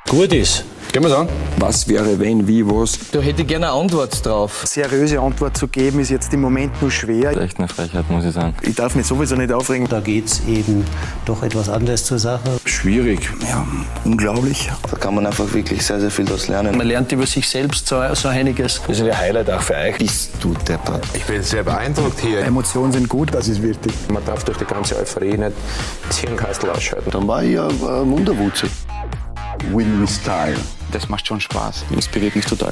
gut ist. Gehen wir an. Was wäre, wenn, wie, was? Da hätte ich gerne eine Antwort drauf. Seriöse Antwort zu geben, ist jetzt im Moment nur schwer. Echt eine Frechheit, muss ich sagen. Ich darf mich sowieso nicht aufregen. Da geht es eben doch etwas anders zur Sache. Schwierig. Ja, unglaublich. Da kann man einfach wirklich sehr, sehr viel daraus lernen. Man lernt über sich selbst so einiges. Das ist ein Highlight auch für euch. Bist du deppert. Ich bin sehr beeindruckt hier. Emotionen sind gut, das ist wichtig. Man darf durch die ganze Euphorie nicht das Hirnkastel ausschalten. Dann war ich ja Wunderwutze. Win with Style. Das macht schon Spaß. Inspiriert mich total.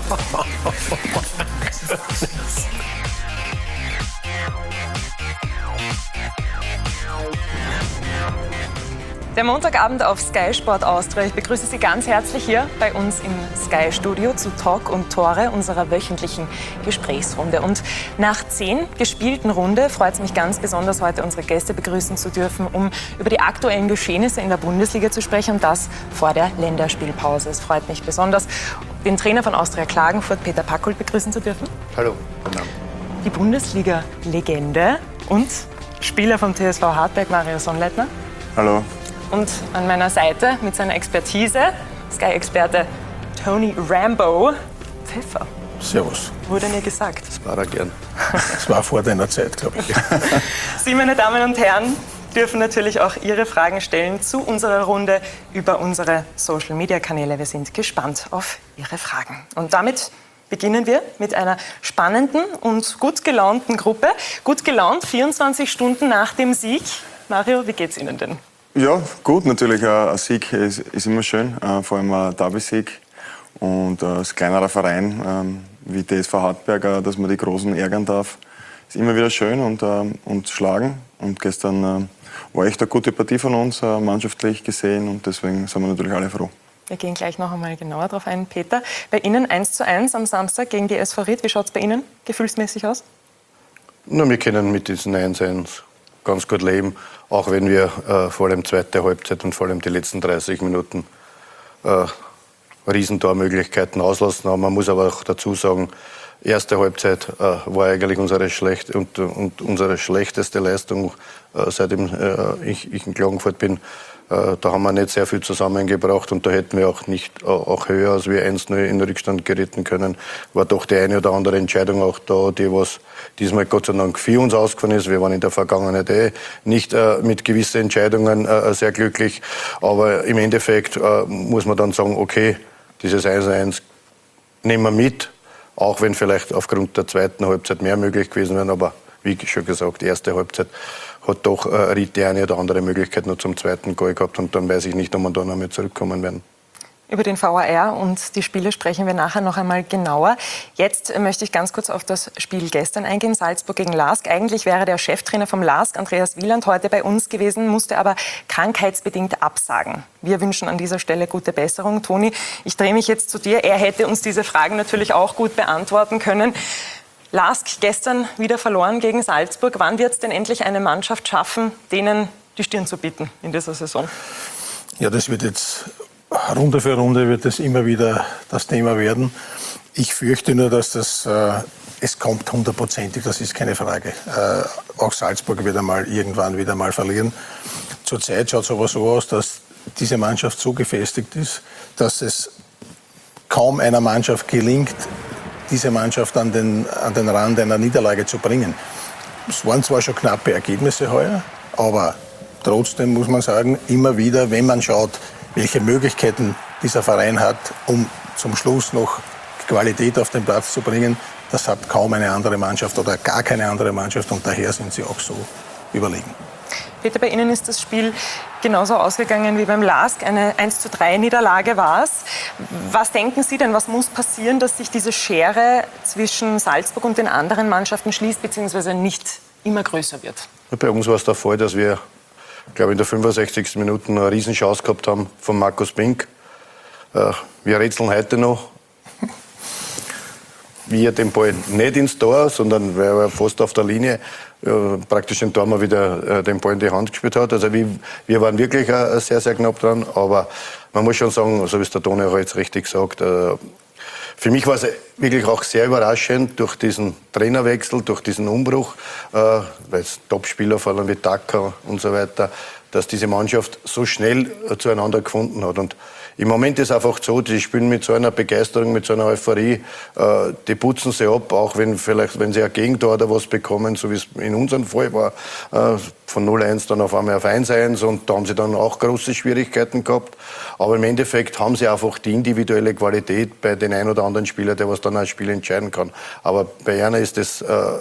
Der Montagabend auf Sky Sport Austria. Ich begrüße Sie ganz herzlich hier bei uns im Sky Studio zu Talk und Tore, unserer wöchentlichen Gesprächsrunde. Und nach 10 gespielten Runde freut es mich ganz besonders, heute unsere Gäste begrüßen zu dürfen, um über die aktuellen Geschehnisse in der Bundesliga zu sprechen, und das vor der Länderspielpause. Es freut mich besonders, den Trainer von Austria Klagenfurt, Peter Packold, begrüßen zu dürfen. Hallo. Die Bundesliga-Legende und Spieler vom TSV Hartberg, Mario Sonnleitner. Hallo. Und an meiner Seite mit seiner Expertise, Sky-Experte Tony Rambo Pfeffer. Servus. Wurde mir gesagt. Das war er gern. Das war vor deiner Zeit, glaube ich. Sie, meine Damen und Herren, dürfen natürlich auch Ihre Fragen stellen zu unserer Runde über unsere Social-Media-Kanäle. Wir sind gespannt auf Ihre Fragen. Und damit beginnen wir mit einer spannenden und gut gelaunten Gruppe. Gut gelaunt, 24 Stunden nach dem Sieg. Mario, wie geht's Ihnen denn? Ja, gut natürlich. Ein Sieg ist immer schön, vor allem ein Derby-Sieg. Und als kleinerer Verein wie TSV Hartberg, dass man die Großen ärgern darf, ist immer wieder schön und schlagen. Und gestern war echt eine gute Partie von uns, mannschaftlich gesehen. Und deswegen sind wir natürlich alle froh. Wir gehen gleich noch einmal genauer darauf ein. Peter, bei Ihnen 1:1 am Samstag gegen die SV Ried. Wie schaut es bei Ihnen gefühlsmäßig aus? Na, wir können mit diesen 1:1 ganz gut leben, auch wenn wir vor allem zweite Halbzeit und vor allem die letzten 30 Minuten Riesentormöglichkeiten auslassen haben. Man muss aber auch dazu sagen, erste Halbzeit war eigentlich unsere schlechteste Leistung, seitdem ich in Klagenfurt bin. Da haben wir nicht sehr viel zusammengebracht und da hätten wir auch nicht auch höher als wir 1:0 in den Rückstand geraten können. War doch die eine oder andere Entscheidung auch da, die was diesmal Gott sei Dank für uns ausgefallen ist. Wir waren in der Vergangenheit nicht mit gewissen Entscheidungen sehr glücklich. Aber im Endeffekt muss man dann sagen, okay, dieses 1:1 nehmen wir mit, auch wenn vielleicht aufgrund der zweiten Halbzeit mehr möglich gewesen wäre. Aber wie schon gesagt, die erste Halbzeit hat doch Ried die eine oder andere Möglichkeit noch zum zweiten Goal gehabt. Und dann weiß ich nicht, ob wir da noch mal zurückkommen werden. Über den VAR und die Spiele sprechen wir nachher noch einmal genauer. Jetzt möchte ich ganz kurz auf das Spiel gestern eingehen, Salzburg gegen LASK. Eigentlich wäre der Cheftrainer vom LASK, Andreas Wieland, heute bei uns gewesen, musste aber krankheitsbedingt absagen. Wir wünschen an dieser Stelle gute Besserung. Toni, ich drehe mich jetzt zu dir. Er hätte uns diese Fragen natürlich auch gut beantworten können. LASK gestern wieder verloren gegen Salzburg. Wann wird es denn endlich eine Mannschaft schaffen, denen die Stirn zu bieten in dieser Saison? Ja, das wird jetzt Runde für Runde wird das immer wieder das Thema werden. Ich fürchte nur, dass es kommt hundertprozentig, das ist keine Frage. Auch Salzburg wird irgendwann wieder mal verlieren. Zurzeit schaut es aber so aus, dass diese Mannschaft so gefestigt ist, dass es kaum einer Mannschaft gelingt, diese Mannschaft an den Rand einer Niederlage zu bringen. Es waren zwar schon knappe Ergebnisse heuer, aber trotzdem muss man sagen, immer wieder, wenn man schaut, welche Möglichkeiten dieser Verein hat, um zum Schluss noch Qualität auf den Platz zu bringen, das hat kaum eine andere Mannschaft oder gar keine andere Mannschaft und daher sind sie auch so überlegen. Peter, bei Ihnen ist das Spiel genauso ausgegangen wie beim LASK. Eine 1:3 Niederlage war es. Was denken Sie denn, was muss passieren, dass sich diese Schere zwischen Salzburg und den anderen Mannschaften schließt, beziehungsweise nicht immer größer wird? Bei uns war es der Fall, dass wir, glaube in der 65. Minute eine Riesenchance gehabt haben von Markus Bink. Wir rätseln heute noch, wie er den Ball nicht ins Tor, sondern weil er fast auf der Linie praktisch den Tormann wieder den Ball in die Hand gespielt hat. Also wir waren wirklich sehr, sehr knapp dran. Aber man muss schon sagen, so wie es der Toni auch jetzt richtig sagt, für mich war es wirklich auch sehr überraschend durch diesen Trainerwechsel, durch diesen Umbruch, weil es Topspieler, vor allem wie Taka und so weiter, dass diese Mannschaft so schnell zueinander gefunden hat. Und im Moment ist es einfach so, die spielen mit so einer Begeisterung, mit so einer Euphorie, die putzen sie ab, auch wenn sie ein Gegentor oder was bekommen, so wie es in unserem Fall war, von 0-1 dann auf einmal auf 1-1 und da haben sie dann auch große Schwierigkeiten gehabt. Aber im Endeffekt haben sie einfach die individuelle Qualität bei den ein oder anderen Spieler, der was dann ein Spiel entscheiden kann. Aber bei Jana ist das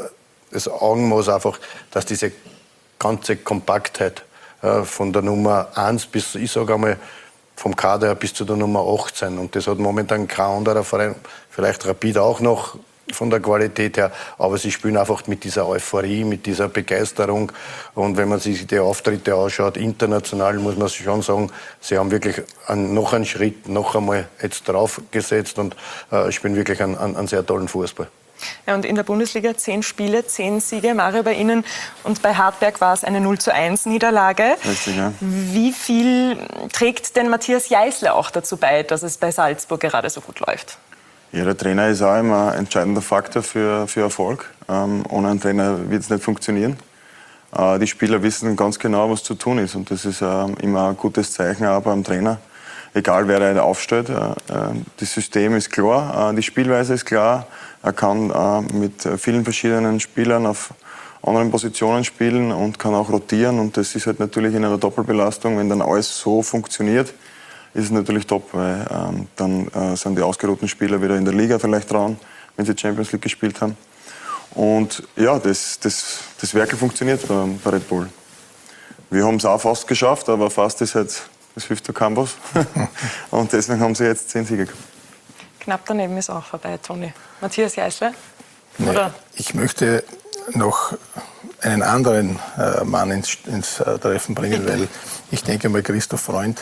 Augenmaß einfach, dass diese ganze Kompaktheit von der Nummer 1 bis, ich sage einmal, vom Kader bis zu der Nummer 18. Und das hat momentan kein anderer Verein, vielleicht Rapid auch noch von der Qualität her, aber sie spielen einfach mit dieser Euphorie, mit dieser Begeisterung. Und wenn man sich die Auftritte anschaut, international muss man schon sagen, sie haben wirklich noch einen Schritt, noch einmal jetzt draufgesetzt und spielen wirklich einen sehr tollen Fußball. Ja, und in der Bundesliga 10 Spiele, 10 Siege, Mario, bei Ihnen. Und bei Hartberg war es eine 0:1 Niederlage. Richtig, ja. Wie viel trägt denn Matthias Jeißle auch dazu bei, dass es bei Salzburg gerade so gut läuft? Ja, der Trainer ist auch immer ein entscheidender Faktor für Erfolg. Ohne einen Trainer wird es nicht funktionieren. Die Spieler wissen ganz genau, was zu tun ist. Und das ist immer ein gutes Zeichen auch beim Trainer. Egal, wer da aufstellt. Das System ist klar, die Spielweise ist klar. Er kann mit vielen verschiedenen Spielern auf anderen Positionen spielen und kann auch rotieren. Und das ist halt natürlich in einer Doppelbelastung, wenn dann alles so funktioniert, ist es natürlich top, weil dann sind die ausgeruhten Spieler wieder in der Liga vielleicht dran, wenn sie Champions League gespielt haben. Und ja, das Werkel funktioniert bei Red Bull. Wir haben es auch fast geschafft, aber fast ist halt das fünfte Campus. Und deswegen haben sie jetzt 10 Siege gehabt. Knapp daneben ist auch vorbei, Toni. Matthias Jeißle? Nee, ich möchte noch einen anderen Mann ins Treffen bringen, weil ich denke mal, Christoph Freund,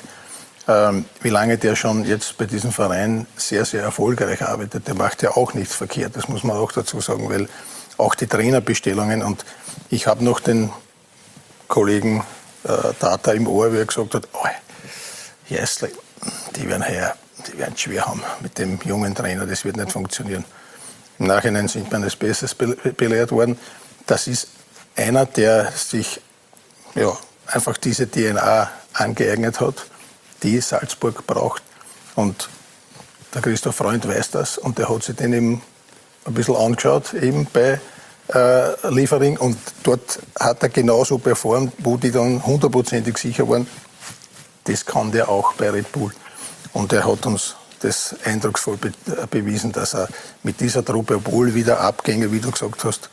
wie lange der schon jetzt bei diesem Verein sehr, sehr erfolgreich arbeitet, der macht ja auch nichts verkehrt, das muss man auch dazu sagen, weil auch die Trainerbestellungen, und ich habe noch den Kollegen Tata im Ohr, wie er gesagt hat, oh, Jeißle, die werden es schwer haben mit dem jungen Trainer, das wird nicht funktionieren. Im Nachhinein sind wir eines Besseres belehrt worden. Das ist einer, der sich einfach diese DNA angeeignet hat, die Salzburg braucht. Und der Christoph Freund weiß das und der hat sich den eben ein bisschen angeschaut, eben bei Liefering, und dort hat er genauso performt, wo die dann 100%ig sicher waren, das kann der auch bei Red Bull. Und er hat uns das eindrucksvoll bewiesen, dass er mit dieser Truppe, obwohl wieder Abgänge, wie du gesagt hast,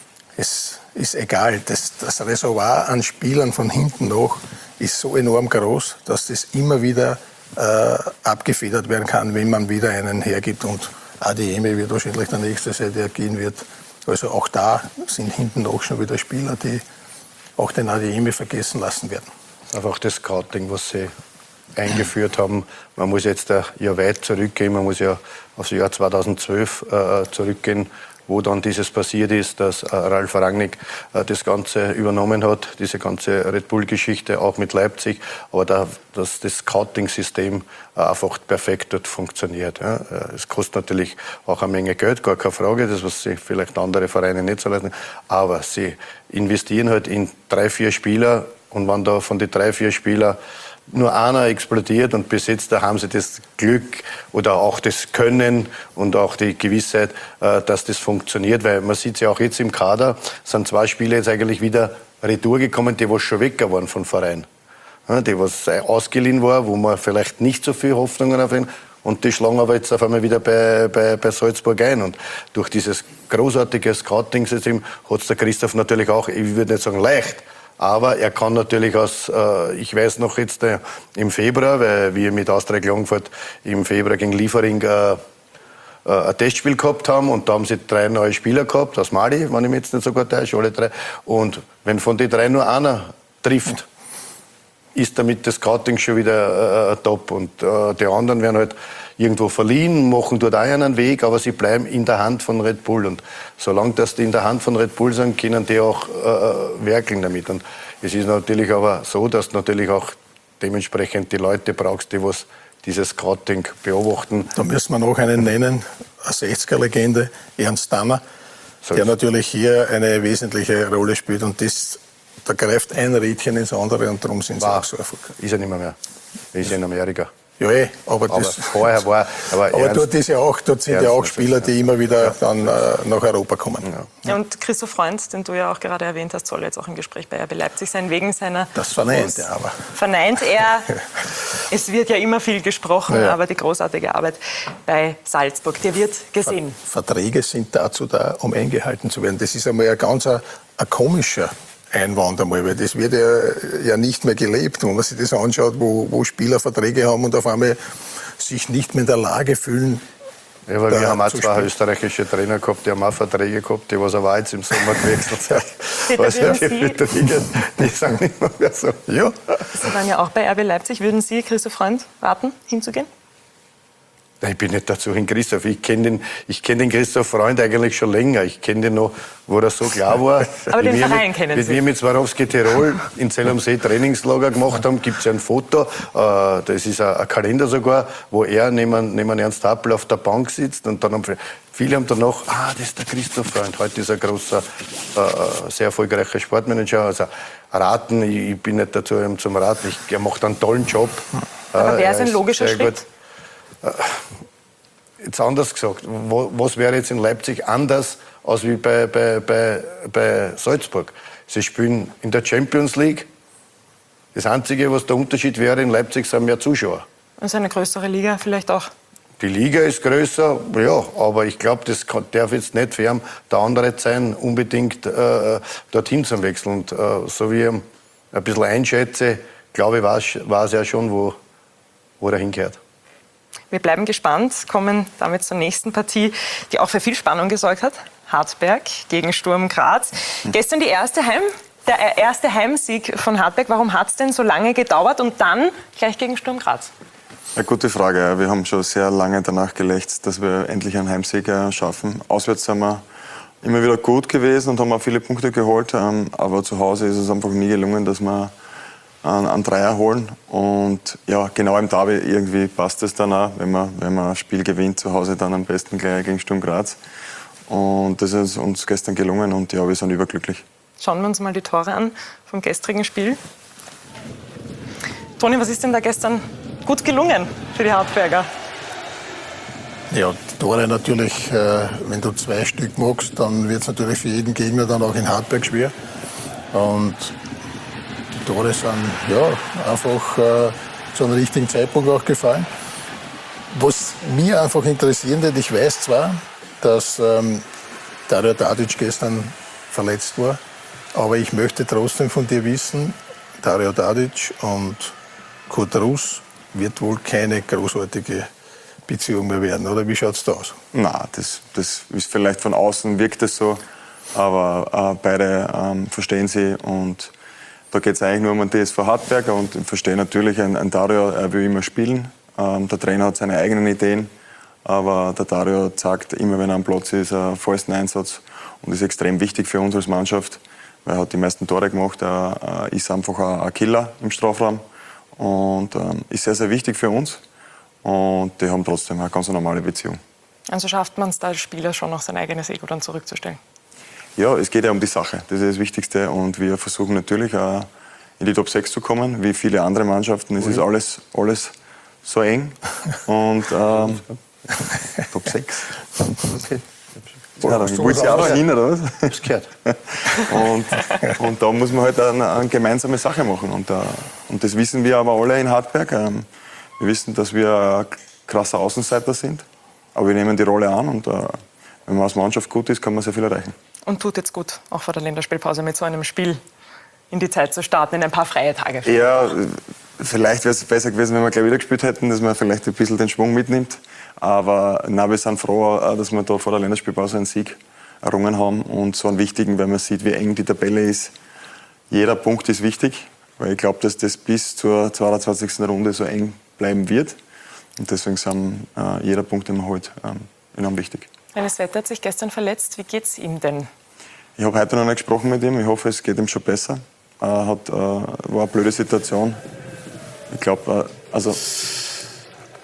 es ist egal. Das Reservoir an Spielern von hinten noch ist so enorm groß, dass das immer wieder abgefedert werden kann, wenn man wieder einen hergibt. Und Adeyemi wird wahrscheinlich der Nächste sein, der gehen wird. Also auch da sind hinten noch schon wieder Spieler, die auch den Adeyemi vergessen lassen werden. Einfach das Scouting, was sie eingeführt haben. Man muss jetzt ja weit zurückgehen, man muss ja aufs Jahr 2012 zurückgehen, wo dann dieses passiert ist, dass Ralf Rangnick das Ganze übernommen hat, diese ganze Red Bull-Geschichte, auch mit Leipzig, aber dass das Scouting-System einfach perfekt dort funktioniert. Ja. Es kostet natürlich auch eine Menge Geld, gar keine Frage, das was sich vielleicht andere Vereine nicht so leisten, aber sie investieren halt in 3, 4 Spieler, und wenn da von den 3, 4 Spielern nur einer explodiert und besetzt, da haben sie das Glück oder auch das Können und auch die Gewissheit, dass das funktioniert. Weil man sieht ja auch jetzt im Kader, sind 2 Spieler jetzt eigentlich wieder retour gekommen, die was schon weg waren vom Verein. Die was ausgeliehen war, wo man vielleicht nicht so viel Hoffnungen auf ihn. Und die schlagen aber jetzt auf einmal wieder bei Salzburg ein. Und durch dieses großartige Scouting-System hat es der Christoph natürlich auch, ich würde nicht sagen leicht, aber er kann natürlich ich weiß noch jetzt im Februar, weil wir mit Austria Klagenfurt im Februar gegen Liefering ein Testspiel gehabt haben, und da haben sie 3 neue Spieler gehabt, aus Mali, wenn ich mich jetzt nicht so gut täusche, alle 3. Und wenn von den 3 nur einer trifft, ist damit das Scouting schon wieder top. Und die anderen werden halt irgendwo verliehen, machen dort auch einen Weg, aber sie bleiben in der Hand von Red Bull. Und solange das die in der Hand von Red Bull sind, können die auch werkeln damit. Und es ist natürlich aber so, dass du natürlich auch dementsprechend die Leute brauchst, die was dieses Scouting beobachten. Da müssen wir noch einen nennen, eine 60er-Legende, Ernst Danner, der natürlich hier eine wesentliche Rolle spielt. Und da greift ein Rädchen ins andere und darum sind sie auch so erfolgreich. Ist er nicht mehr. Er ist in Amerika. Ja, aber vorher war aber dort sind ja auch Spieler, die immer wieder dann nach Europa kommen. Ja, und Christoph Freund, den du ja auch gerade erwähnt hast, soll jetzt auch im Gespräch bei RB Leipzig sein, wegen seiner... Das verneint er aber. Verneint er. Es wird ja immer viel gesprochen, aber die großartige Arbeit bei Salzburg, der wird gesehen. Verträge sind dazu da, um eingehalten zu werden. Das ist einmal ein ganz ein komischer Einwand einmal, weil das wird ja nicht mehr gelebt, wenn man sich das anschaut, wo Spieler Verträge haben und auf einmal sich nicht mehr in der Lage fühlen. Ja, aber wir haben auch zwei österreichische Trainer gehabt, die haben auch Verträge gehabt, die was aber jetzt im Sommer gewechselt sind. Die sind nicht mehr so. Ja. Sie waren ja auch bei RB Leipzig. Würden Sie, Christoph Freund, raten, hinzugehen? Ich bin nicht dazu hin, Christoph. Ich kenne den Christoph Freund eigentlich schon länger. Ich kenne den noch, wo er so klar war. Aber den Verein kennen Sie? Wie wir mit Swarovski Tirol in Zell am See Trainingslager gemacht haben, gibt es ja ein Foto. Das ist ein Kalender sogar, wo er neben Ernst Happel auf der Bank sitzt. Und dann haben viele danach, das ist der Christoph Freund. Heute ist er ein großer, sehr erfolgreicher Sportmanager. Also raten, ich bin nicht dazu zum Raten. Er macht einen tollen Job. Aber wäre es ein logischer Schritt? Jetzt anders gesagt, was wäre jetzt in Leipzig anders als wie bei Salzburg? Sie spielen in der Champions League. Das Einzige, was der Unterschied wäre, in Leipzig sind mehr Zuschauer. Und eine größere Liga vielleicht auch? Die Liga ist größer, ja, aber ich glaube, das darf jetzt nicht für ihn der Anreiz sein, unbedingt dorthin zu wechseln. Und so wie ich ihn ein bisschen einschätze, glaube ich, weiß er schon, wo er hingehört. Wir bleiben gespannt, kommen damit zur nächsten Partie, die auch für viel Spannung gesorgt hat. Hartberg gegen Sturm Graz. Gestern der erste Heimsieg von Hartberg. Warum hat es denn so lange gedauert und dann gleich gegen Sturm Graz? Eine gute Frage. Wir haben schon sehr lange danach gelächzt, dass wir endlich einen Heimsieg schaffen. Auswärts sind wir immer wieder gut gewesen und haben auch viele Punkte geholt. Aber zu Hause ist es einfach nie gelungen, dass wir einen Dreier holen. Und ja, genau im Derby irgendwie passt es dann auch, wenn man ein Spiel gewinnt, zu Hause dann am besten gleich gegen Sturm Graz. Und das ist uns gestern gelungen und ja, wir sind überglücklich. Schauen wir uns mal die Tore an vom gestrigen Spiel. Toni, was ist denn da gestern gut gelungen für die Hartberger? Ja, die Tore natürlich, wenn du 2 Stück machst, dann wird es natürlich für jeden Gegner dann auch in Hartberg schwer. Und die Tore sind ja, einfach zu einem richtigen Zeitpunkt auch gefallen. Was mich einfach interessieren wird, ich weiß zwar, dass Dario Tadic gestern verletzt war, aber ich möchte trotzdem von dir wissen, Dario Tadic und Kurt Russ wird wohl keine großartige Beziehung mehr werden, oder wie schaut es da aus? Na, das ist vielleicht von außen wirkt es so, aber beide verstehen sie und da geht es eigentlich nur um den TSV Hartberg und ich verstehe natürlich, ein Dario, er will immer spielen. Der Trainer hat seine eigenen Ideen, aber der Dario zeigt immer, wenn er am Platz ist, vollsten Einsatz und ist extrem wichtig für uns als Mannschaft, weil er hat die meisten Tore gemacht, er ist einfach ein Killer im Strafraum und ist sehr, sehr wichtig für uns und die haben trotzdem eine ganz normale Beziehung. Also schafft man es da als Spieler schon noch sein eigenes Ego dann zurückzustellen? Ja, es geht ja um die Sache, das ist das Wichtigste und wir versuchen natürlich auch in die Top 6 zu kommen, wie viele andere Mannschaften. Es ist alles so eng und Top 6. Okay. Ja, dann wollt ihr auch noch hin, oder was? Das gehört. Und da muss man halt eine gemeinsame Sache machen und das wissen wir aber alle in Hartberg. Wir wissen, dass wir ein krasser Außenseiter sind, aber wir nehmen die Rolle an und wenn man als Mannschaft gut ist, kann man sehr viel erreichen. Und tut jetzt gut, auch vor der Länderspielpause mit so einem Spiel in die Zeit zu starten, in ein paar freie Tage. Ja, vielleicht wäre es besser gewesen, wenn wir gleich wieder gespielt hätten, dass man vielleicht ein bisschen den Schwung mitnimmt. Aber na, wir sind froh, dass wir da vor der Länderspielpause einen Sieg errungen haben und so einen wichtigen, weil man sieht, wie eng die Tabelle ist. Jeder Punkt ist wichtig, weil ich glaube, dass das bis zur 22. Runde so eng bleiben wird. Und deswegen sind jeder Punkt, den man holt, enorm wichtig. Hennes Vetter hat sich gestern verletzt. Wie geht's ihm denn? Ich habe heute noch nicht gesprochen mit ihm. Ich hoffe, es geht ihm schon besser. War eine blöde Situation. Ich glaube, also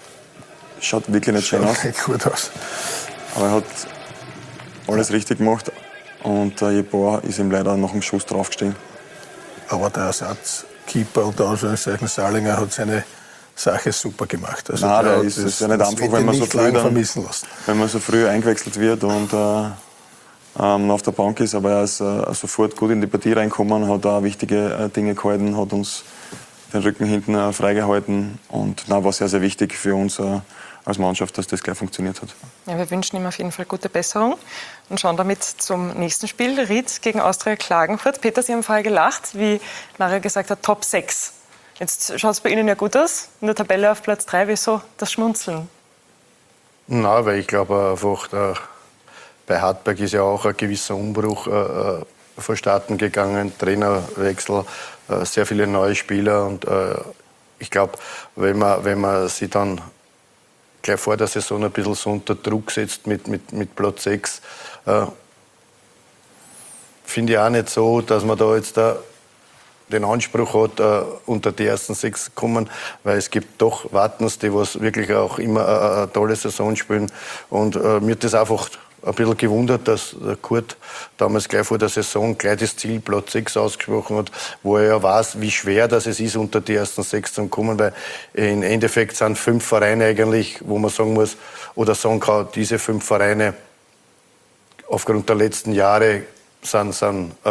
schaut wirklich nicht schön aus. Schaut nicht gut aus. Aber er hat alles richtig gemacht. Und Jeboa ist ihm leider nach dem Schuss draufgestiegen. Aber der Ersatzkeeper, unter Anführungszeichen Salinger, hat seine Sache super gemacht. Also Nein, der der hat ist ja nicht einfach, wird wenn ihn man so nicht früh lang dann, vermissen lassen. wenn man so früh eingewechselt wird und auf der Bank ist. Aber er ist sofort gut in die Partie reingekommen, hat auch wichtige Dinge gehalten, hat uns den Rücken hinten freigehalten. Und war sehr, sehr wichtig für uns als Mannschaft, dass das gleich funktioniert hat. Ja, wir wünschen ihm auf jeden Fall gute Besserung und schauen damit zum nächsten Spiel. Ried gegen Austria Klagenfurt. Peter, Sie haben vorher gelacht, wie Mario gesagt hat, Top 6. Jetzt schaut es bei Ihnen ja gut aus. In der Tabelle auf Platz 3. Wieso das Schmunzeln? Na, weil ich glaube einfach, bei Hartberg ist ja auch ein gewisser Umbruch vonstatten gegangen. Trainerwechsel, sehr viele neue Spieler. Und ich glaube, wenn man sie dann gleich vor der Saison ein bisschen so unter Druck setzt mit Platz 6, finde ich auch nicht so, dass man da jetzt den Anspruch hat, unter die ersten 6 zu kommen, weil es gibt doch Wattens, die was wirklich auch immer eine tolle Saison spielen. Und mir hat das einfach ein bisschen gewundert, dass Kurt damals gleich vor der Saison gleich das Ziel Platz 6 ausgesprochen hat, wo er ja weiß, wie schwer das es ist, unter die ersten 6 zu kommen, weil im Endeffekt sind 5 Vereine eigentlich, wo man sagen muss, oder sagen kann, diese 5 Vereine aufgrund der letzten Jahre sind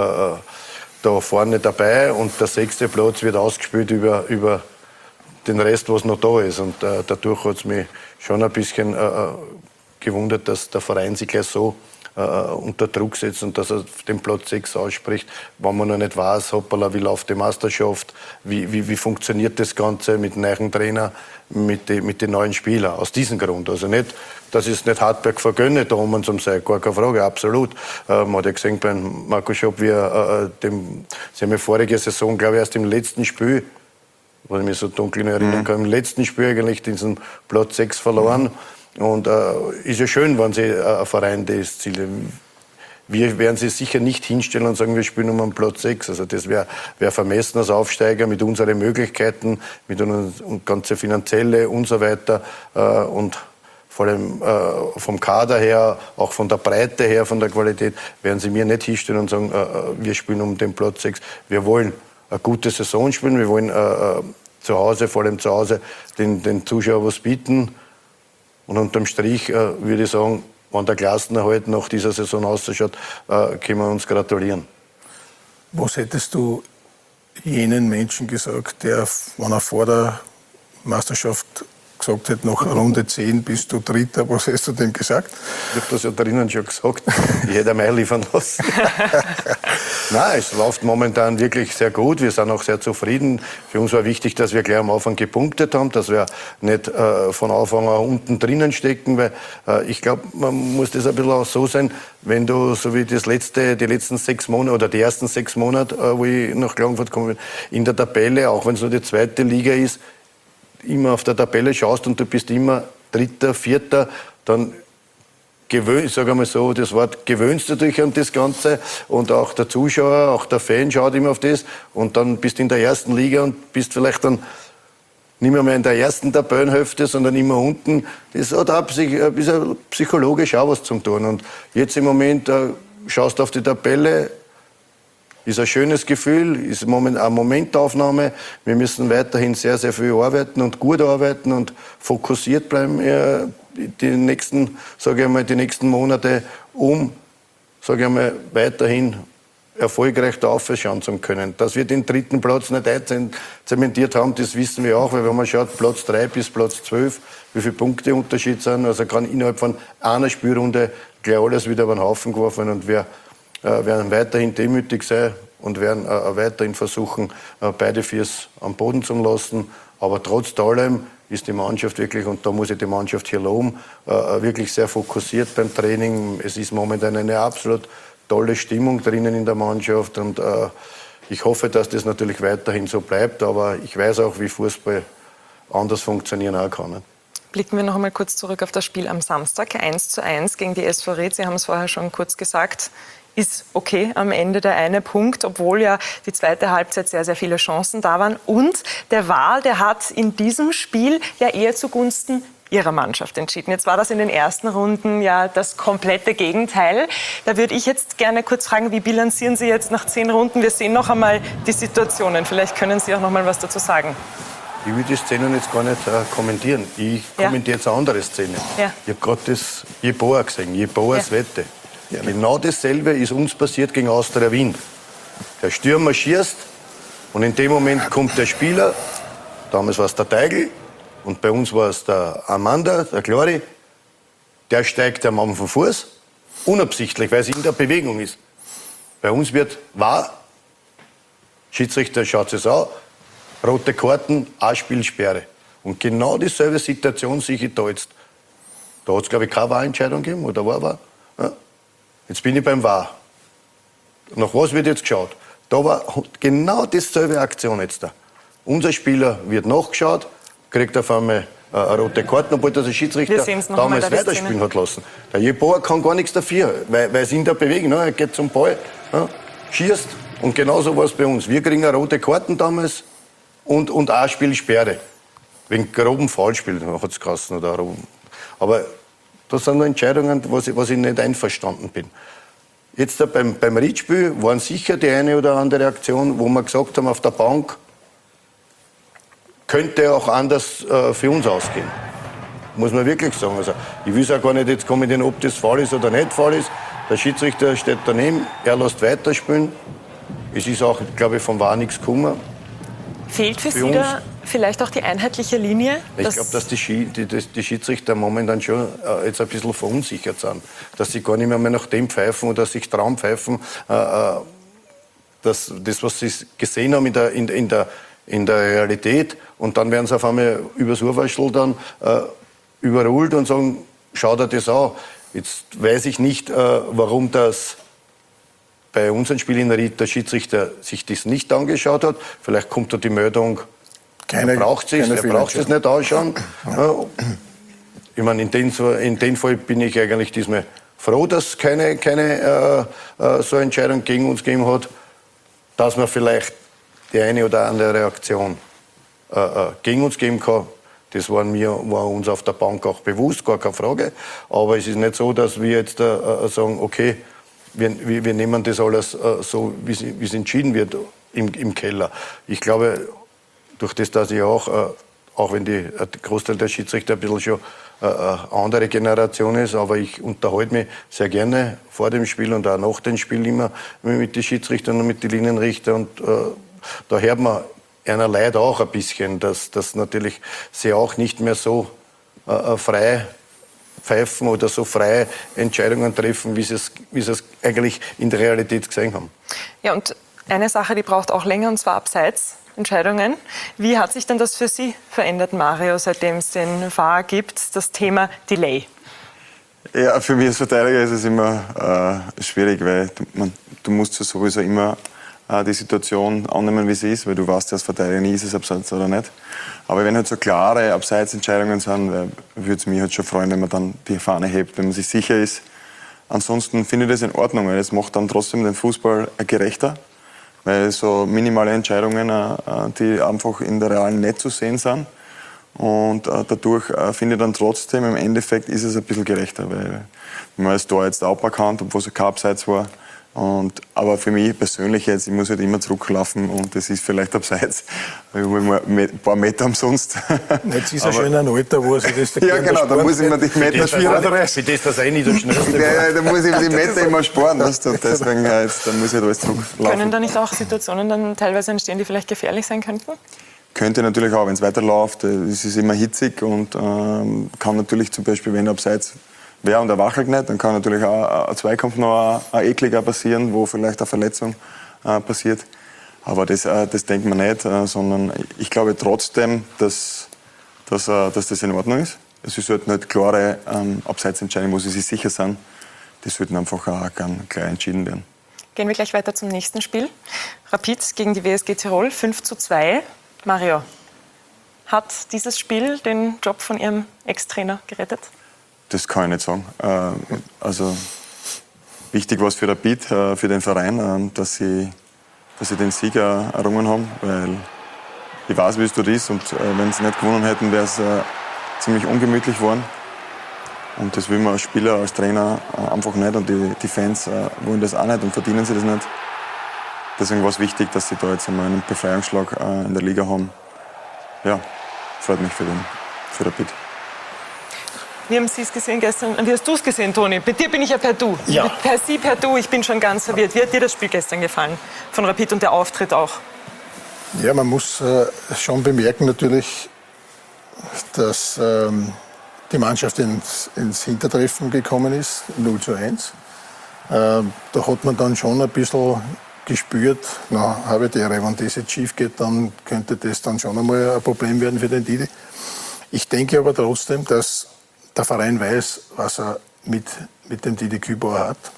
da vorne dabei und der 6. Platz wird ausgespielt über den Rest, was noch da ist. Und dadurch hat es mich schon ein bisschen gewundert, dass der Verein sich gleich so unter Druck setzt und dass er den Platz 6 ausspricht, wenn man noch nicht weiß, hoppala, wie läuft die Meisterschaft, wie funktioniert das Ganze mit dem neuen Trainer, mit den neuen Spielern. Aus diesem Grund. Also nicht, dass ich es nicht Hartberg vergönne, da oben zu sein, gar keine Frage, absolut. Man hat ja gesehen beim Marco Schopp, wie sie haben ja vorige Saison, glaube ich, erst im letzten Spiel, wenn ich mich so dunkel erinnern kann, im letzten Spiel eigentlich diesen Platz 6 verloren. Und ist ja schön, wenn sie ein Verein das Ziel. Wir werden sie sicher nicht hinstellen und sagen, wir spielen um einen Platz 6. Also das wäre vermessen als Aufsteiger mit unseren Möglichkeiten, mit unserem ganzen finanzielle und so weiter. Und vor allem vom Kader her, auch von der Breite her, von der Qualität, werden sie mir nicht hinstellen und sagen, wir spielen um den Platz 6. Wir wollen eine gute Saison spielen, wir wollen zu Hause, vor allem zu Hause, den Zuschauern was bieten. Und unterm Strich würde ich sagen, wenn der Klassenerhalt nach dieser Saison ausschaut, können wir uns gratulieren. Was hättest du jenen Menschen gesagt, der, wenn er vor der Meisterschaft gesagt hätte, nach Runde 10 bist du Dritter, was hast du dem gesagt? Ich habe das ja drinnen schon gesagt. Ich hätte einmal liefern lassen. Nein, es läuft momentan wirklich sehr gut. Wir sind auch sehr zufrieden. Für uns war wichtig, dass wir gleich am Anfang gepunktet haben, dass wir nicht von Anfang an unten drinnen stecken, weil ich glaube, man muss das ein bisschen auch so sein, wenn du, so wie die letzten 6 Monate oder die ersten 6 Monate, wo ich nach Klagenfurt gekommen bin, in der Tabelle, auch wenn es nur die 2. Liga ist, immer auf der Tabelle schaust und du bist immer Dritter, Vierter, dann ich sage einmal so, das Wort gewöhnst du dich an das Ganze und auch der Zuschauer, auch der Fan schaut immer auf das und dann bist du in der 1. Liga und bist vielleicht dann nicht mehr in der ersten Tabellenhälfte, sondern immer unten. Das hat auch ein bisschen psychologisch auch was zu tun. Und jetzt im Moment schaust du auf die Tabelle, ist ein schönes Gefühl, ist eine Momentaufnahme. Wir müssen weiterhin sehr, sehr viel arbeiten und gut arbeiten und fokussiert bleiben die nächsten Monate, um weiterhin erfolgreich da aufschauen zu können. Dass wir den 3. Platz nicht zementiert haben, das wissen wir auch, weil wenn man schaut, Platz 3 bis Platz 12, wie viele Punkte Unterschied sind, also kann innerhalb von einer Spielrunde gleich alles wieder über den Haufen geworfen und wir werden weiterhin demütig sein und werden weiterhin versuchen, beide Füße am Boden zu lassen. Aber trotz allem ist die Mannschaft wirklich, und da muss ich die Mannschaft hier loben, wirklich sehr fokussiert beim Training. Es ist momentan eine absolut tolle Stimmung drinnen in der Mannschaft und ich hoffe, dass das natürlich weiterhin so bleibt. Aber ich weiß auch, wie Fußball anders funktionieren auch kann. Blicken wir noch einmal kurz zurück auf das Spiel am Samstag. 1:1 gegen die SV Ried. Sie haben es vorher schon kurz gesagt. Ist okay am Ende der eine Punkt, obwohl ja die zweite Halbzeit sehr, sehr viele Chancen da waren. Und der Wahl, der hat in diesem Spiel ja eher zugunsten Ihrer Mannschaft entschieden. Jetzt war das in den ersten Runden ja das komplette Gegenteil. Da würde ich jetzt gerne kurz fragen, wie bilanzieren Sie jetzt nach 10 Runden? Wir sehen noch einmal die Situationen. Vielleicht können Sie auch noch mal was dazu sagen. Ich will die Szenen jetzt gar nicht kommentieren. Ich kommentiere jetzt eine andere Szene. Ja. Ich habe gerade das Jeboa gesehen, Jeboas Wette. Genau dasselbe ist uns passiert gegen Austria Wien. Der Stürmer schießt und in dem Moment kommt der Spieler, damals war es der Teigl, und bei uns war es der Amanda, der Glori, der steigt am Anfang vom Fuß, unabsichtlich, weil es in der Bewegung ist. Bei uns wird Schiedsrichter schaut es an, rote Karten, A-Spielsperre. Und genau dieselbe Situation sehe ich da jetzt. Da hat es, glaube ich, keine Wahlentscheidung gegeben, oder war? Ja. Jetzt bin ich beim Wahr. Nach was wird jetzt geschaut? Da war genau dieselbe Aktion jetzt da. Unser Spieler wird nachgeschaut, kriegt auf einmal eine rote Karte, obwohl der Schiedsrichter damals weiterspielen hat lassen. Der Jeboa kann gar nichts dafür, weil es in der Bewegung, er geht zum Ball, schießt, und genauso war es bei uns. Wir kriegen eine rote Karten damals und auch Spielsperre. Wegen groben Foulspiel hat es geheißen. Aber das sind nur Entscheidungen, was ich nicht einverstanden bin. Jetzt beim Riedspiel waren sicher die eine oder andere Aktion, wo wir gesagt haben, auf der Bank könnte auch anders für uns ausgehen. Muss man wirklich sagen. Also, ich will es auch gar nicht jetzt kommentieren, ob das Foul ist oder nicht Foul ist. Der Schiedsrichter steht daneben, er lässt weiterspielen. Es ist auch, glaube ich, vom Wahr nichts gekommen. Fehlt für Sie da vielleicht auch die einheitliche Linie? Ich glaube, dass die Schiedsrichter momentan schon jetzt ein bisschen verunsichert sind. Dass sie gar nicht mehr nach dem pfeifen oder sich Traum pfeifen. Das, was sie gesehen haben in der Realität. Und dann werden sie auf einmal übers Urwaschel dann überholt und sagen, schau dir das an. Jetzt weiß ich nicht, warum das bei unserem Spiel in Ried der Schiedsrichter sich das nicht angeschaut hat. Vielleicht kommt da die Meldung, er braucht es nicht anschauen. Ja. Ich meine, in dem Fall bin ich eigentlich diesmal froh, dass es keine so eine Entscheidung gegen uns gegeben hat, dass man vielleicht die eine oder andere Reaktion gegen uns geben kann. Das war uns auf der Bank auch bewusst, gar keine Frage. Aber es ist nicht so, dass wir jetzt sagen, okay, wir nehmen das alles so, wie es entschieden wird im Keller. Ich glaube, durch das, dass ich auch wenn der Großteil der Schiedsrichter ein bisschen schon eine andere Generation ist, aber ich unterhalte mich sehr gerne vor dem Spiel und auch nach dem Spiel immer mit den Schiedsrichtern und mit den Linienrichtern. Und da hört man einer Leid auch ein bisschen, dass natürlich sie auch nicht mehr so frei pfeifen oder so freie Entscheidungen treffen, wie sie es eigentlich in der Realität gesehen haben. Ja, und eine Sache, die braucht auch länger, und zwar Abseitsentscheidungen. Wie hat sich denn das für Sie verändert, Mario, seitdem es den VAR gibt, das Thema Delay? Ja, für mich als Verteidiger ist es immer schwierig, weil du musst ja sowieso immer die Situation annehmen, wie sie ist, weil du weißt ja als Verteidiger nie, ist es Abseits oder nicht. Aber wenn halt so klare Abseitsentscheidungen sind, würde es mich halt schon freuen, wenn man dann die Fahne hebt, wenn man sich sicher ist. Ansonsten finde ich das in Ordnung, weil es macht dann trotzdem den Fußball gerechter, weil so minimale Entscheidungen, die einfach in der Realen nicht zu sehen sind. Und dadurch finde ich dann trotzdem, im Endeffekt ist es ein bisschen gerechter, weil man es da jetzt auch erkannt, obwohl es kein Abseits war. Aber für mich persönlich jetzt, ich muss halt immer zurücklaufen und das ist vielleicht abseits, ein paar Meter umsonst. Jetzt ist er schon in einem Alter, wo er sich das ja, genau, da muss ich mir die Meter sparen. Für das eh nicht so schnell. Ja, da muss ich mir die Meter immer sparen. Weißt du? Deswegen jetzt, dann muss ich halt alles zurücklaufen. Können da nicht auch Situationen dann teilweise entstehen, die vielleicht gefährlich sein könnten? Könnte natürlich auch, wenn es weiterläuft. Es ist immer hitzig und kann natürlich zum Beispiel, wenn abseits wäre und er wachelt nicht, dann kann natürlich auch ein Zweikampf noch ein ekliger passieren, wo vielleicht eine Verletzung passiert. Aber das denkt man nicht, sondern ich glaube trotzdem, dass das in Ordnung ist. Es sollten halt klare Abseitsentscheidungen, wo sie sich sicher sind, die sollten einfach auch klar entschieden werden. Gehen wir gleich weiter zum nächsten Spiel. Rapid gegen die WSG Tirol, 5:2. Mario, hat dieses Spiel den Job von Ihrem Ex-Trainer gerettet? Das kann ich nicht sagen. Also wichtig war es für Rapid, für den Verein, dass sie den Sieg errungen haben, weil ich weiß, wie es dort ist und wenn sie nicht gewonnen hätten, wäre es ziemlich ungemütlich geworden. Und das will man als Spieler, als Trainer einfach nicht. Und die Fans wollen das auch nicht und verdienen sie das nicht. Deswegen war es wichtig, dass sie da jetzt einmal einen Befreiungsschlag in der Liga haben. Ja, freut mich für Rapid. Wie haben Sie es gesehen gestern? Wie hast du es gesehen, Toni? Bei dir bin ich ja per Du. Ja. Per Sie, per Du. Ich bin schon ganz verwirrt. Wie hat dir das Spiel gestern gefallen? Von Rapid und der Auftritt auch? Ja, man muss schon bemerken natürlich, dass die Mannschaft ins Hintertreffen gekommen ist, 0:1. Da hat man dann schon ein bisschen gespürt, na, habe die Ehre, wenn das jetzt schief geht, dann könnte das dann schon einmal ein Problem werden für den Didi. Ich denke aber trotzdem, dass der Verein weiß, was er mit dem Didi Kübauer hat.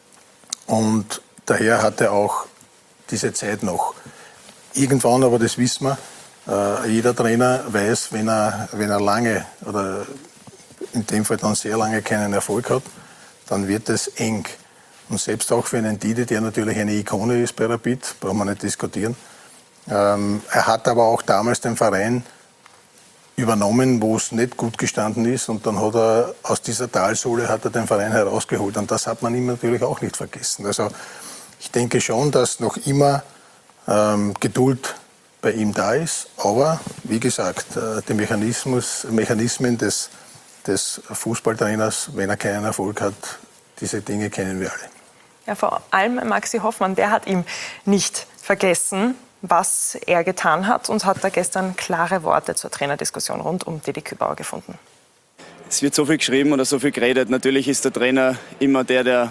Und daher hat er auch diese Zeit noch. Irgendwann, aber das wissen wir, jeder Trainer weiß, wenn er lange oder in dem Fall dann sehr lange keinen Erfolg hat, dann wird es eng. Und selbst auch für einen Didi, der natürlich eine Ikone ist bei Rapid, brauchen wir nicht diskutieren. Er hat aber auch damals den Verein übernommen, wo es nicht gut gestanden ist, und dann hat er aus dieser Talsohle den Verein herausgeholt, und das hat man ihm natürlich auch nicht vergessen. Also ich denke schon, dass noch immer Geduld bei ihm da ist, aber wie gesagt, die Mechanismen des Fußballtrainers, wenn er keinen Erfolg hat, diese Dinge kennen wir alle. Ja, vor allem Maxi Hoffmann, der hat ihm nicht vergessen, was er getan hat, und hat da gestern klare Worte zur Trainerdiskussion rund um Didi Kübauer gefunden. Es wird so viel geschrieben oder so viel geredet. Natürlich ist der Trainer immer der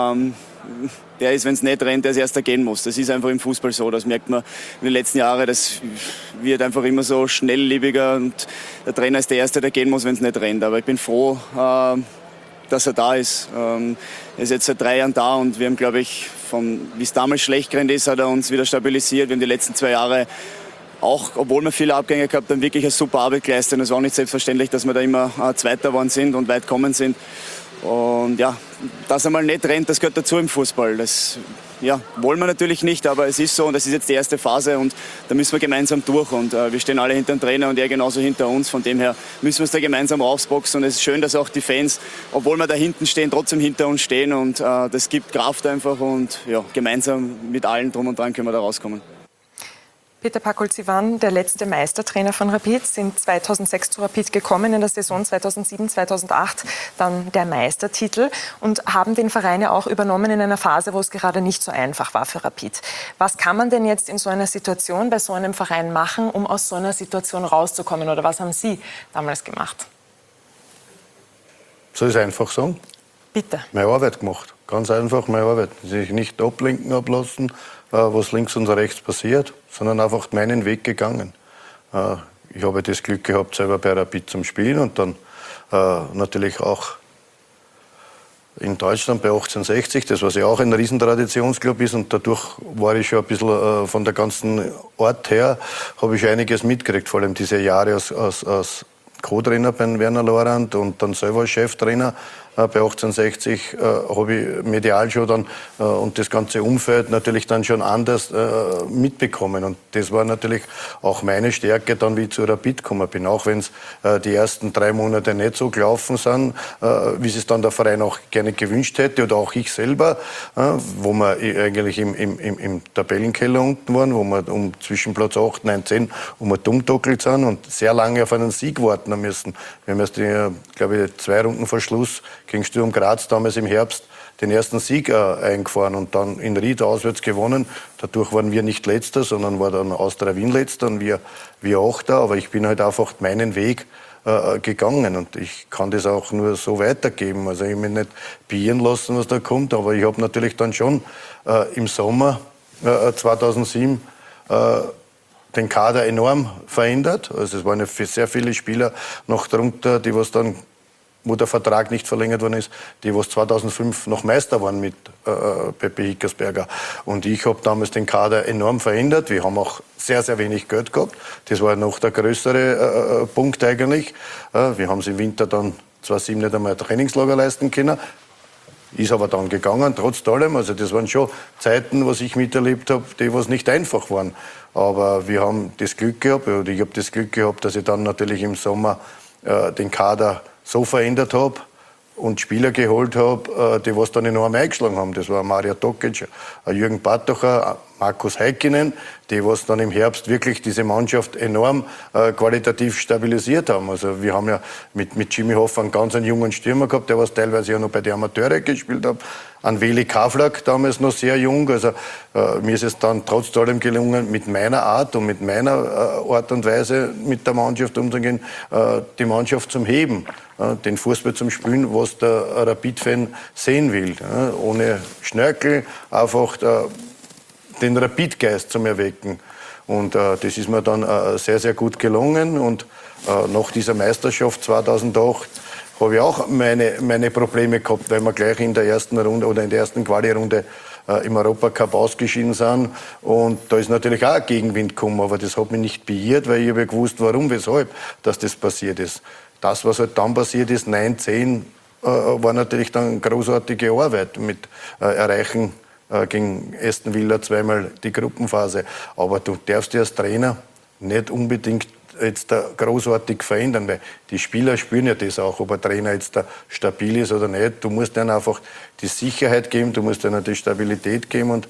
ist, wenn es nicht rennt, der als erster gehen muss. Das ist einfach im Fußball so. Das merkt man in den letzten Jahren. Das wird einfach immer so schnelllebiger, und der Trainer ist der Erste, der gehen muss, wenn es nicht rennt. Aber ich bin froh, dass er da ist. Er ist jetzt seit 3 Jahren da, und wir haben, glaube ich, wie es damals schlecht gerannt ist, hat er uns wieder stabilisiert. Wir haben die letzten 2 Jahre auch, obwohl wir viele Abgänge gehabt haben, wirklich eine super Arbeit geleistet. Es war auch nicht selbstverständlich, dass wir da immer Zweiter geworden sind und weit gekommen sind. Und ja, dass er mal nicht rennt, das gehört dazu im Fußball. Das wollen wir natürlich nicht, aber es ist so, und das ist jetzt die erste Phase, und da müssen wir gemeinsam durch, und wir stehen alle hinter dem Trainer und er genauso hinter uns. Von dem her müssen wir uns da gemeinsam rausboxen, und es ist schön, dass auch die Fans, obwohl wir da hinten stehen, trotzdem hinter uns stehen, und das gibt Kraft einfach, und ja, gemeinsam mit allen drum und dran können wir da rauskommen. Peter Packold, Sie waren der letzte Meistertrainer von Rapid, sind 2006 zu Rapid gekommen, in der Saison 2007, 2008 dann der Meistertitel, und haben den Verein ja auch übernommen in einer Phase, wo es gerade nicht so einfach war für Rapid. Was kann man denn jetzt in so einer Situation bei so einem Verein machen, um aus so einer Situation rauszukommen, oder was haben Sie damals gemacht? Soll ich es einfach sagen? Bitte. Meine Arbeit gemacht. Ganz einfach meine Arbeit. Sich nicht ablenken ablassen, was links und rechts passiert, sondern einfach meinen Weg gegangen. Ich habe das Glück gehabt, selber bei Rapid zum Spielen, und dann natürlich auch in Deutschland bei 1860, das was ja auch ein Riesentraditionsclub ist, und dadurch war ich schon ein bisschen von der ganzen Ort her, habe ich einiges mitgekriegt, vor allem diese Jahre als Co-Trainer bei Werner Lorand und dann selber als Cheftrainer bei 1860 habe ich medial schon dann und das ganze Umfeld natürlich dann schon anders mitbekommen, und das war natürlich auch meine Stärke dann, wie ich zu Rapid gekommen bin, auch wenn es die ersten 3 Monate nicht so gelaufen sind, wie es dann der Verein auch gerne gewünscht hätte, oder auch ich selber, wo wir eigentlich im Tabellenkeller unten waren, wo wir zwischen Platz 8, 9, 10 umgedockelt sind und sehr lange auf einen Sieg warten müssen. Wir haben erst, glaube ich, 2 Runden vor Schluss gegen Sturm Graz damals im Herbst den ersten Sieg eingefahren und dann in Ried auswärts gewonnen. Dadurch waren wir nicht Letzter, sondern war dann Austria Wien Letzter und wir Achter. Aber ich bin halt einfach meinen Weg gegangen, und ich kann das auch nur so weitergeben. Also ich will mich nicht beirren lassen, was da kommt, aber ich habe natürlich dann schon im Sommer 2007 den Kader enorm verändert. Also es waren ja sehr viele Spieler noch drunter, die was dann, wo der Vertrag nicht verlängert worden ist, die was 2005 noch Meister waren mit Pepe Hickersberger. Und ich habe damals den Kader enorm verändert. Wir haben auch sehr, sehr wenig Geld gehabt. Das war noch der größere Punkt eigentlich. Wir haben es im Winter dann 2007 nicht einmal ein Trainingslager leisten können. Ist aber dann gegangen, trotz allem. Also das waren schon Zeiten, was ich miterlebt habe, die was nicht einfach waren. Aber wir haben das Glück gehabt, oder ich habe das Glück gehabt, dass ich dann natürlich im Sommer den Kader so verändert habe und Spieler geholt habe, die was dann enorm eingeschlagen haben. Das war Mario Tokic, Jürgen Bartocher, Markus Heikkinen, die was dann im Herbst wirklich diese Mannschaft enorm qualitativ stabilisiert haben. Also wir haben ja mit Jimmy Hoffa einen ganz jungen Stürmer gehabt, der was teilweise ja noch bei den Amateuren gespielt hat. An Weli Kaflak, damals noch sehr jung. Also mir ist es dann trotz allem gelungen, mit meiner Art und mit meiner Art und Weise mit der Mannschaft umzugehen, die Mannschaft zum Heben, den Fußball zum Spielen, was der Rapid-Fan sehen will. Ohne Schnörkel, einfach den Rapid-Geist zum Erwecken. Und das ist mir dann sehr, sehr gut gelungen. Und nach dieser Meisterschaft 2008 habe ich auch meine Probleme gehabt, weil wir gleich in der ersten Runde oder in der ersten Quali-Runde im Europacup ausgeschieden sind. Und da ist natürlich auch ein Gegenwind gekommen, aber das hat mich nicht beirrt, weil ich habe ja gewusst, warum, weshalb, dass das passiert ist. Das, was halt dann passiert ist, 9, 10, war natürlich dann großartige Arbeit mit Erreichen gegen Aston Villa zweimal die Gruppenphase. Aber du darfst dich als Trainer nicht unbedingt jetzt da großartig verändern, weil die Spieler spüren ja das auch, ob ein Trainer jetzt da stabil ist oder nicht. Du musst ihnen einfach die Sicherheit geben, du musst ihnen die Stabilität geben und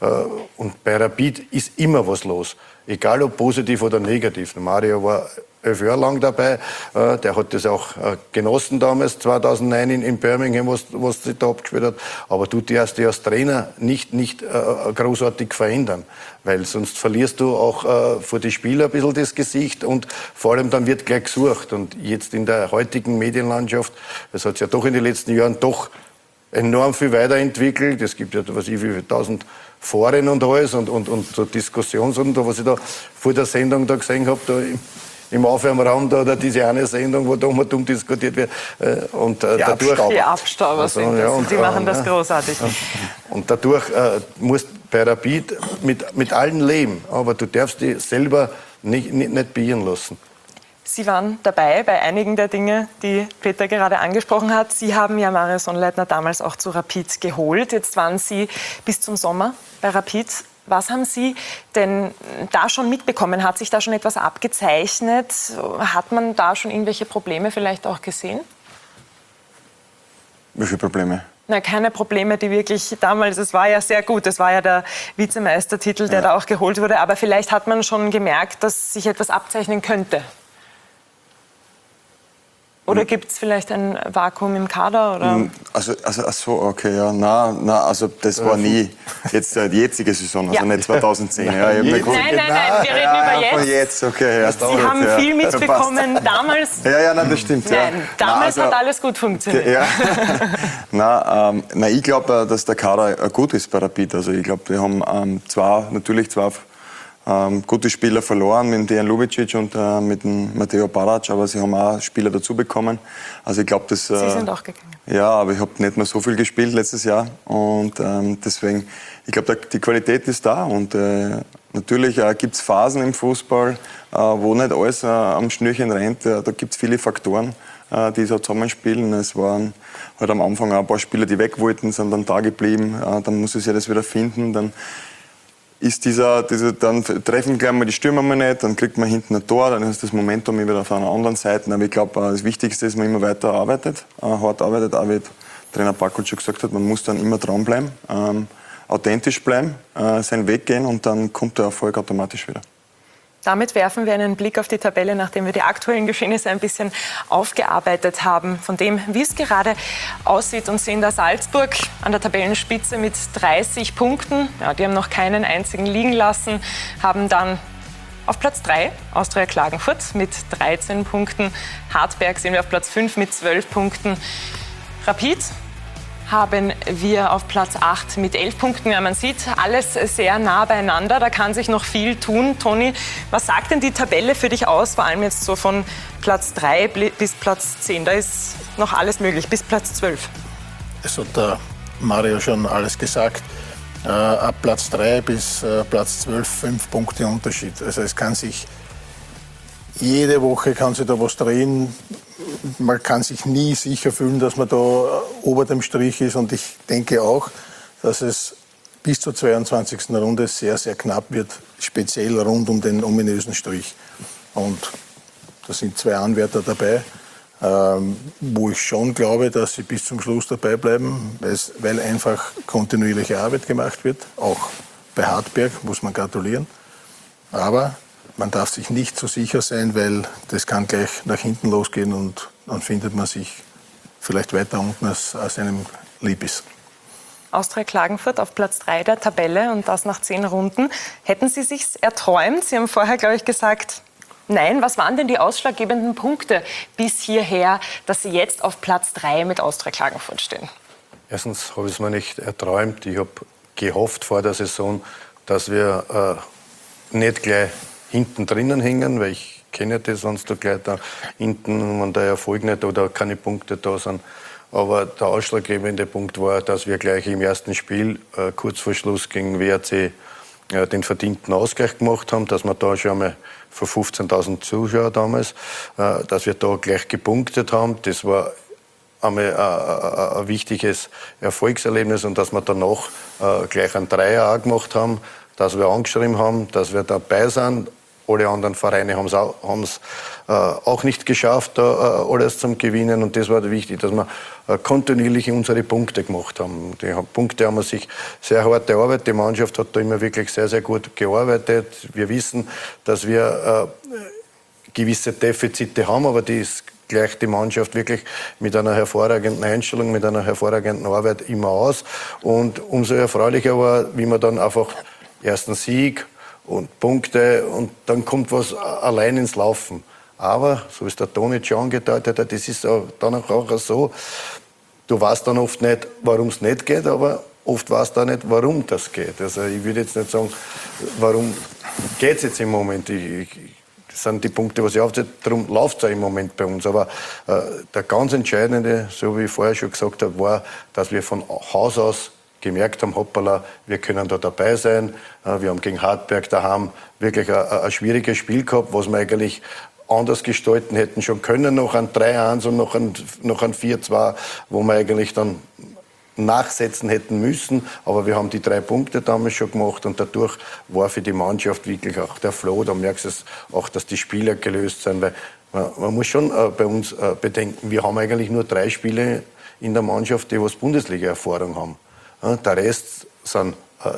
bei Rapid ist immer was los. Egal ob positiv oder negativ. Mario war 11 Jahre lang dabei, der hat das auch genossen damals, 2009 in Birmingham, was sich da abgespielt hat. Aber du darfst dich als Trainer nicht großartig verändern, weil sonst verlierst du auch vor die Spieler ein bisschen das Gesicht und vor allem dann wird gleich gesucht. Und jetzt in der heutigen Medienlandschaft, das hat sich ja doch in den letzten Jahren doch enorm viel weiterentwickelt. Es gibt ja, was ich, wie 1000 Foren und alles und so Diskussionsrunden, was ich da vor der Sendung da gesehen habe, da im Aufwärmraum da, oder diese eine Sendung, wo da mal dumm diskutiert wird. Und, die Abstauber sind das. Die machen das großartig. Und dadurch musst du bei Rapid mit allen leben. Aber du darfst dich selber nicht beirren lassen. Sie waren dabei bei einigen der Dinge, die Peter gerade angesprochen hat. Sie haben ja Mario Sonnleitner damals auch zu Rapid geholt. Jetzt waren Sie bis zum Sommer bei Rapid. Was haben Sie denn da schon mitbekommen? Hat sich da schon etwas abgezeichnet? Hat man da schon irgendwelche Probleme vielleicht auch gesehen? Wie viele Probleme? Na, keine Probleme, die wirklich damals, es war ja sehr gut, es war ja der Vizemeistertitel, der da auch geholt wurde, aber vielleicht hat man schon gemerkt, dass sich etwas abzeichnen könnte. Oder gibt es vielleicht ein Vakuum im Kader? Oder? Also okay, ja. Nein, also das war nie jetzt die jetzige Saison, also nicht 2010. Ja, nein, wir reden über jetzt. Okay, ja, Sie haben viel mitbekommen damals. Ja, nein, das stimmt. Nein, damals hat alles gut funktioniert. Okay, ja. Nein, ich glaube, dass der Kader gut ist bei Rapid. Also ich glaube, wir haben zwei gute Spieler verloren, mit Dejan Lubicic und mit dem Matteo Barac, aber sie haben auch Spieler dazu bekommen. Also ich glaube, dass... Sie sind auch gegangen. Ja, aber ich habe nicht mehr so viel gespielt letztes Jahr und deswegen, ich glaube, die Qualität ist da und natürlich gibt es Phasen im Fußball, wo nicht alles am Schnürchen rennt. Da gibt es viele Faktoren, die so zusammenspielen. Es waren halt am Anfang auch ein paar Spieler, die weg wollten, sind dann da geblieben. Dann muss es ja das wieder finden. Dann ist dann treffen gleich mal die Stürmer mal nicht, dann kriegt man hinten ein Tor, dann ist das Momentum wieder auf einer anderen Seite. Aber ich glaube, das Wichtigste ist, dass man immer weiter arbeitet, hart arbeitet, auch wie Trainer Pakult schon gesagt hat, man muss dann immer dranbleiben, authentisch bleiben, seinen Weg gehen und dann kommt der Erfolg automatisch wieder. Damit werfen wir einen Blick auf die Tabelle, nachdem wir die aktuellen Geschehnisse ein bisschen aufgearbeitet haben, von dem, wie es gerade aussieht, und sehen da Salzburg an der Tabellenspitze mit 30 Punkten. Ja, die haben noch keinen einzigen liegen lassen, haben dann auf Platz 3 Austria Klagenfurt mit 13 Punkten. Hartberg sehen wir auf Platz 5 mit 12 Punkten. Rapid haben wir auf Platz 8 mit 11 Punkten. Ja, man sieht alles sehr nah beieinander, da kann sich noch viel tun. Toni, was sagt denn die Tabelle für dich aus, vor allem jetzt so von Platz 3 bis Platz 10? Da ist noch alles möglich, bis Platz 12. Es hat der Mario schon alles gesagt. Ab Platz 3 bis Platz 12 5 Punkte Unterschied. Also es kann sich jede Woche kann sich da was drehen. Man kann sich nie sicher fühlen, dass man da ober dem Strich ist. Und ich denke auch, dass es bis zur 22. Runde sehr, sehr knapp wird, speziell rund um den ominösen Strich. Und da sind zwei Anwärter dabei. wo ich schon glaube, dass sie bis zum Schluss dabei bleiben, weil einfach kontinuierliche Arbeit gemacht wird. Auch bei Hartberg muss man gratulieren. Aber man darf sich nicht so sicher sein, weil das kann gleich nach hinten losgehen und dann findet man sich vielleicht weiter unten, als einem lieb ist. Austria Klagenfurt auf Platz 3 der Tabelle und das nach 10 Runden. Hätten Sie sich's erträumt? Sie haben vorher, glaube ich, gesagt, nein. Was waren denn die ausschlaggebenden Punkte bis hierher, dass Sie jetzt auf Platz 3 mit Austria Klagenfurt stehen? Erstens habe ich es mir nicht erträumt. Ich habe gehofft vor der Saison, dass wir nicht gleich hinten drinnen hängen, weil ich kenne das, sonst da gleich da hinten, wenn der Erfolg nicht oder keine Punkte da sind. Aber der ausschlaggebende Punkt war, dass wir gleich im ersten Spiel, kurz vor Schluss gegen WRC, den verdienten Ausgleich gemacht haben, dass wir da schon einmal vor 15.000 Zuschauern damals, dass wir da gleich gepunktet haben. Das war einmal ein wichtiges Erfolgserlebnis und dass wir danach gleich einen Dreier auch gemacht haben, dass wir angeschrieben haben, dass wir dabei sind. Alle anderen Vereine haben es auch nicht geschafft, alles zum Gewinnen. Und das war wichtig, dass wir kontinuierlich unsere Punkte gemacht haben. Die Punkte haben wir sich sehr hart erarbeitet. Die Mannschaft hat da immer wirklich sehr, sehr gut gearbeitet. Wir wissen, dass wir gewisse Defizite haben, aber die ist gleicht die Mannschaft wirklich mit einer hervorragenden Einstellung, mit einer hervorragenden Arbeit immer aus. Und umso erfreulicher war, wie man dann einfach ersten Sieg und Punkte und dann kommt was allein ins Laufen. Aber, so wie es der Toni schon angedeutet hat, das ist dann auch so, du weißt dann oft nicht, warum es nicht geht, aber oft weißt du auch nicht, warum das geht. Also ich würde jetzt nicht sagen, warum geht es jetzt im Moment. Das sind die Punkte, was ich aufzähle, darum läuft es auch im Moment bei uns. Aber der ganz Entscheidende, so wie ich vorher schon gesagt habe, war, dass wir von Haus aus gemerkt haben, hoppala, wir können da dabei sein. Wir haben gegen Hartberg daheim wirklich ein schwieriges Spiel gehabt, was wir eigentlich anders gestalten hätten schon können, noch ein 3-1 und noch ein 4-2, wo wir eigentlich dann nachsetzen hätten müssen. Aber wir haben die 3 Punkte damals schon gemacht und dadurch war für die Mannschaft wirklich auch der Flow. Da merkst du es auch, dass die Spieler gelöst sind. Weil man muss schon bei uns bedenken, wir haben eigentlich nur 3 Spiele in der Mannschaft, die was Bundesliga-Erfahrung haben. Der Rest sind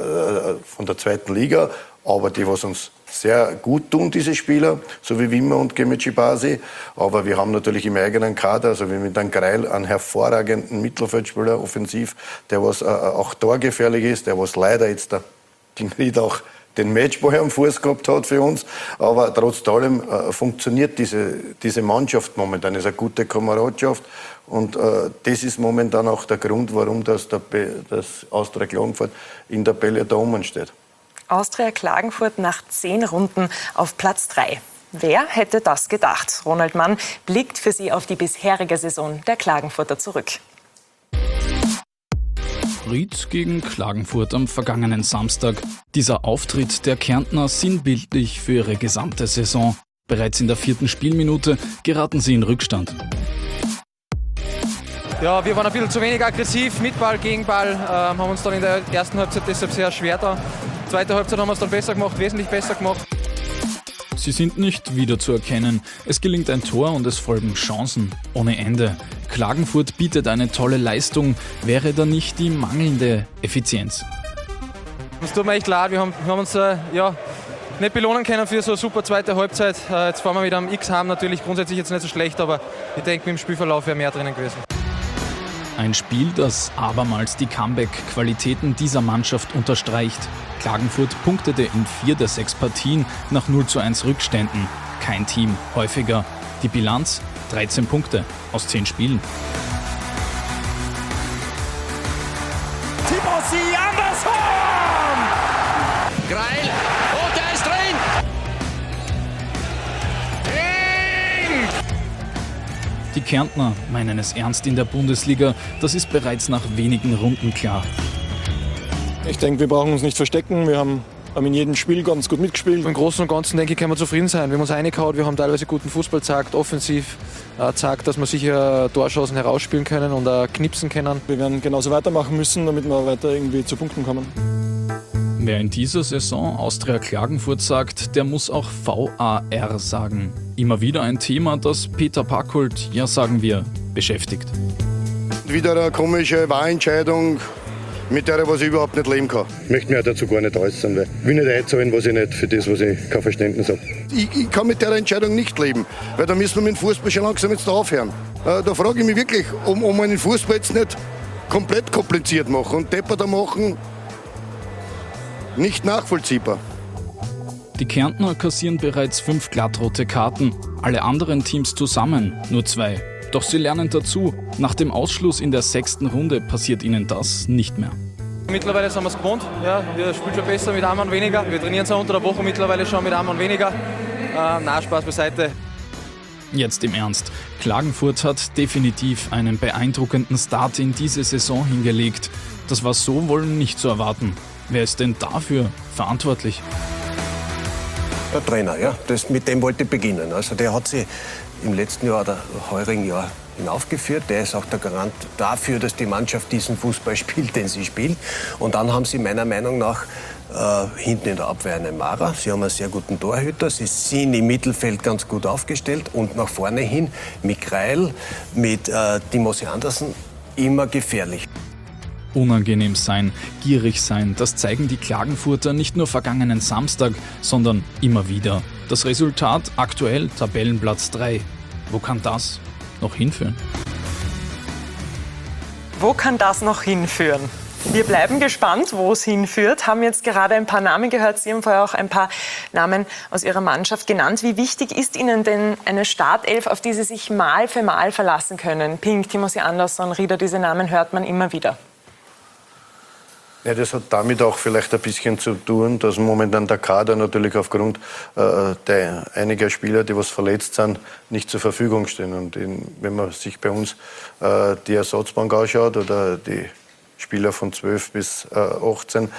von der 2. Liga, aber die, was uns sehr gut tun, diese Spieler, so wie Wimmer und Gemici Basi. Aber wir haben natürlich im eigenen Kader, also wie mit einem Greil, einen hervorragenden Mittelfeldspieler, offensiv, der was auch torgefährlich ist, der was leider jetzt gegen Ried auch den Matchball am Fuß gehabt hat für uns. Aber trotz allem funktioniert diese Mannschaft momentan. Es ist eine gute Kameradschaft. Und das ist momentan auch der Grund, warum das Austria Klagenfurt in der Tabelle da oben steht. Austria Klagenfurt nach 10 Runden auf Platz 3. Wer hätte das gedacht? Ronald Mann blickt für Sie auf die bisherige Saison der Klagenfurter zurück. Ried gegen Klagenfurt am vergangenen Samstag. Dieser Auftritt der Kärntner sinnbildlich für ihre gesamte Saison. Bereits in der 4. Spielminute geraten sie in Rückstand. Ja, wir waren ein bisschen zu wenig aggressiv, mit Ball, gegen Ball, haben uns dann in der ersten Halbzeit deshalb sehr schwer da. Zweite Halbzeit haben wir es dann besser gemacht, wesentlich besser gemacht. Sie sind nicht wiederzuerkennen. Es gelingt ein Tor und es folgen Chancen ohne Ende. Klagenfurt bietet eine tolle Leistung, wäre da nicht die mangelnde Effizienz. Es tut mir echt leid, wir haben uns nicht belohnen können für so eine super zweite Halbzeit. Jetzt fahren wir wieder am X heim, natürlich grundsätzlich jetzt nicht so schlecht, aber ich denke, im Spielverlauf wäre mehr drinnen gewesen. Ein Spiel, das abermals die Comeback-Qualitäten dieser Mannschaft unterstreicht. Klagenfurt punktete in 4 der 6 Partien nach 0:1 Rückständen. Kein Team häufiger. Die Bilanz: 13 Punkte aus 10 Spielen. Tibossi Andersson! Greil! Und der ist drin! Die Kärntner meinen es ernst in der Bundesliga. Das ist bereits nach wenigen Runden klar. Ich denke, wir brauchen uns nicht verstecken. Wir haben in jedem Spiel ganz gut mitgespielt. Im Großen und Ganzen, denke ich, können wir zufrieden sein. Wir haben uns reingehauen, wir haben teilweise guten Fußball gezeigt, offensiv gezeigt, dass wir sicher Torchancen herausspielen können und knipsen können. Wir werden genauso weitermachen müssen, damit wir weiter irgendwie zu Punkten kommen. Wer in dieser Saison Austria Klagenfurt sagt, der muss auch VAR sagen. Immer wieder ein Thema, das Peter Packold, ja sagen wir, beschäftigt. Wieder eine komische Wahlentscheidung, mit der ich überhaupt nicht leben kann. Ich möchte mich auch dazu gar nicht äußern, weil ich will nicht einzahlen, was ich nicht für das, was ich kein Verständnis habe. Ich kann mit der Entscheidung nicht leben, weil da müssen wir mit dem Fußball schon langsam jetzt aufhören. Da frage ich mich wirklich, ob man den Fußball jetzt nicht komplett kompliziert machen und depperter machen, nicht nachvollziehbar. Die Kärntner kassieren bereits 5 glattrote Karten, alle anderen Teams zusammen nur 2. Doch sie lernen dazu, nach dem Ausschluss in der 6. Runde passiert ihnen das nicht mehr. Mittlerweile sind wir es gewohnt. Ja, wir spielen schon besser mit einem Mann weniger. Wir trainieren zwar unter der Woche mittlerweile schon mit einem Mann weniger. Spaß beiseite. Jetzt im Ernst. Klagenfurt hat definitiv einen beeindruckenden Start in diese Saison hingelegt. Das war so wohl nicht zu erwarten. Wer ist denn dafür verantwortlich? Der Trainer, ja. Mit dem wollte ich beginnen. Also der hat sich im letzten Jahr oder heurigen Jahr hinaufgeführt. Der ist auch der Garant dafür, dass die Mannschaft diesen Fußball spielt, den sie spielt. Und dann haben sie meiner Meinung nach hinten in der Abwehr einen Mara. Sie haben einen sehr guten Torhüter. Sie sind im Mittelfeld ganz gut aufgestellt. Und nach vorne hin mit Greil, mit Timothy Andersen immer gefährlich. Unangenehm sein, gierig sein, das zeigen die Klagenfurter nicht nur vergangenen Samstag, sondern immer wieder. Das Resultat aktuell Tabellenplatz 3. Wo kann das noch hinführen? Wo kann das noch hinführen? Wir bleiben gespannt, wo es hinführt. Haben jetzt gerade ein paar Namen gehört. Sie haben vorher auch ein paar Namen aus Ihrer Mannschaft genannt. Wie wichtig ist Ihnen denn eine Startelf, auf die Sie sich Mal für Mal verlassen können? Pink, Timothy Andersson, Rieder, diese Namen hört man immer wieder. Ja, das hat damit auch vielleicht ein bisschen zu tun, dass momentan der Kader natürlich aufgrund einiger Spieler, die was verletzt sind, nicht zur Verfügung stehen. Und wenn man sich bei uns die Ersatzbank anschaut oder die Spieler von 12 bis 18,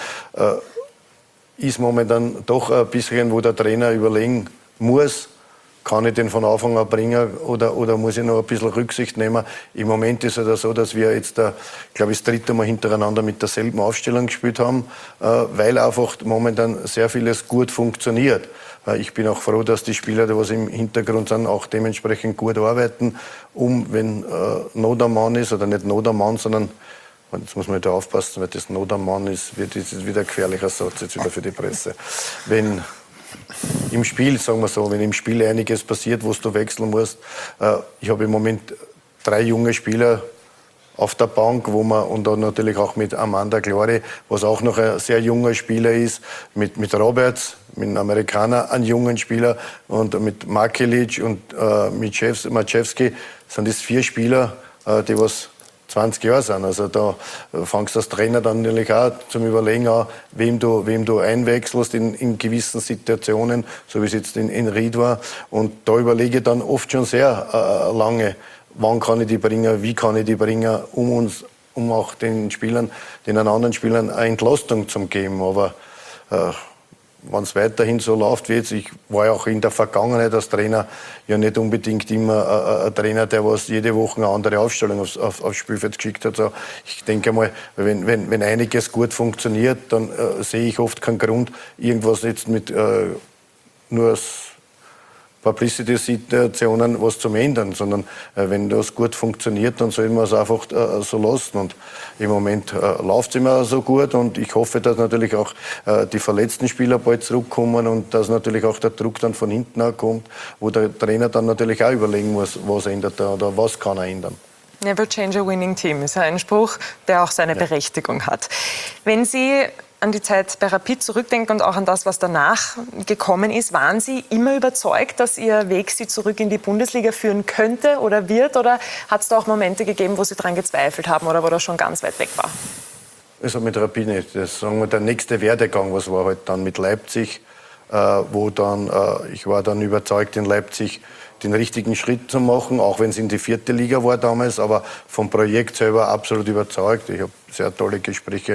ist momentan doch ein bisschen, wo der Trainer überlegen muss, kann ich den von Anfang an bringen oder muss ich noch ein bisschen Rücksicht nehmen? Im Moment ist es ja so, dass wir jetzt, glaube ich, das 3. Mal hintereinander mit derselben Aufstellung gespielt haben, weil einfach momentan sehr vieles gut funktioniert. Ich bin auch froh, dass die Spieler, die was im Hintergrund sind, auch dementsprechend gut arbeiten, wenn Not am Mann ist, oder nicht Not am Mann, sondern, jetzt muss man da aufpassen, weil das Not am Mann ist, wird das wieder ein gefährlicher Satz jetzt wieder für die Presse. Wenn im Spiel, sagen wir so, wenn im Spiel einiges passiert, wo du wechseln musst. Ich habe im Moment 3 junge Spieler auf der Bank, und dann natürlich auch mit Amanda Glory, was auch noch ein sehr junger Spieler ist, mit Roberts, mit einem Amerikaner, einen jungen Spieler, und mit Makelic und mit Maciejewski sind das 4 Spieler, die was 20 Jahre sind. Also da fangst du als Trainer dann natürlich auch zum Überlegen an, wem du einwechselst in gewissen Situationen, so wie es jetzt in Ried war. Und da überlege ich dann oft schon sehr lange, wann kann ich die bringen, wie kann ich die bringen, um auch den anderen Spielern eine Entlastung zu geben. Aber wenn es weiterhin so läuft wie jetzt, ich war ja auch in der Vergangenheit als Trainer ja nicht unbedingt immer ein Trainer, der was jede Woche eine andere Aufstellung aufs Spielfeld geschickt hat. Also ich denke mal, wenn einiges gut funktioniert, dann sehe ich oft keinen Grund, irgendwas jetzt mit nur Publicity-Situationen was zum ändern, sondern wenn das gut funktioniert, dann soll man es einfach so lassen. Und im Moment läuft es immer so gut, und ich hoffe, dass natürlich auch die verletzten Spieler bald zurückkommen und dass natürlich auch der Druck dann von hinten kommt, wo der Trainer dann natürlich auch überlegen muss, was ändert er oder was kann er ändern. Never change a winning team ist ein Spruch, der auch seine Berechtigung hat. Wenn Sie an die Zeit bei Rapid zurückdenken und auch an das, was danach gekommen ist, waren Sie immer überzeugt, dass Ihr Weg Sie zurück in die Bundesliga führen könnte oder wird? Oder hat es da auch Momente gegeben, wo Sie daran gezweifelt haben oder wo das schon ganz weit weg war? Also mit Rapid nicht. Das, sagen wir, der nächste Werdegang, was war halt dann mit Leipzig, wo dann, ich war dann überzeugt, in Leipzig den richtigen Schritt zu machen, auch wenn es in die 4. Liga war damals, aber vom Projekt selber absolut überzeugt. Ich habe sehr tolle Gespräche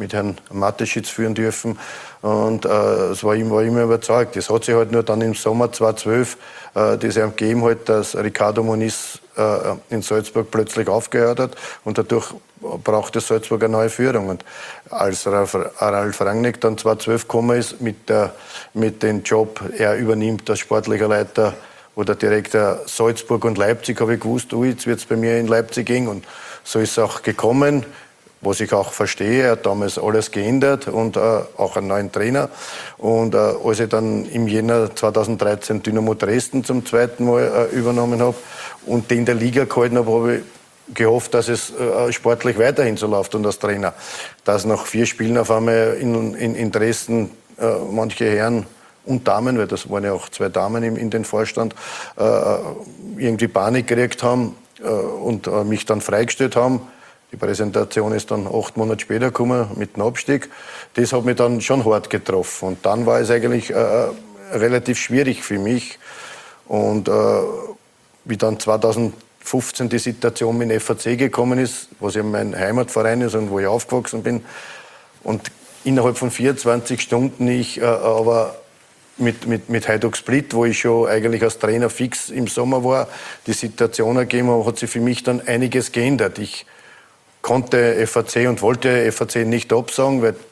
mit Herrn Mateschitz führen dürfen. Und es war immer überzeugt. Es hat sich halt nur dann im Sommer 2012 das gegeben, halt, dass Ricardo Moniz in Salzburg plötzlich aufgehört hat und dadurch brauchte Salzburg eine neue Führung. Und als Ralf Rangnick dann 2012 gekommen ist mit dem Job, er übernimmt als sportlicher Leiter oder Direktor Salzburg und Leipzig, habe ich gewusst, jetzt wird es bei mir in Leipzig gehen. Und so ist es auch gekommen, was ich auch verstehe. Er hat damals alles geändert und auch einen neuen Trainer. Und als ich dann im Jänner 2013 Dynamo Dresden zum zweiten Mal übernommen habe und den in der Liga gehalten habe, habe ich gehofft, dass es sportlich weiterhin so läuft und als Trainer. Dass nach 4 Spielen auf einmal in Dresden manche Herren und Damen, weil das waren ja auch 2 Damen in den Vorstand, irgendwie Panik gekriegt haben und mich dann freigestellt haben. Die Präsentation ist dann 8 Monate später gekommen mit dem Abstieg. Das hat mich dann schon hart getroffen. Und dann war es eigentlich relativ schwierig für mich. Und wie dann 2015 die Situation mit dem FAC gekommen ist, was ja mein Heimatverein ist und wo ich aufgewachsen bin, und innerhalb von 24 Stunden ich aber mit Hajduk Split, wo ich schon eigentlich als Trainer fix im Sommer war, die Situation ergeben hat, hat sich für mich dann einiges geändert. Ich konnte FAC und wollte FAC nicht absagen, weil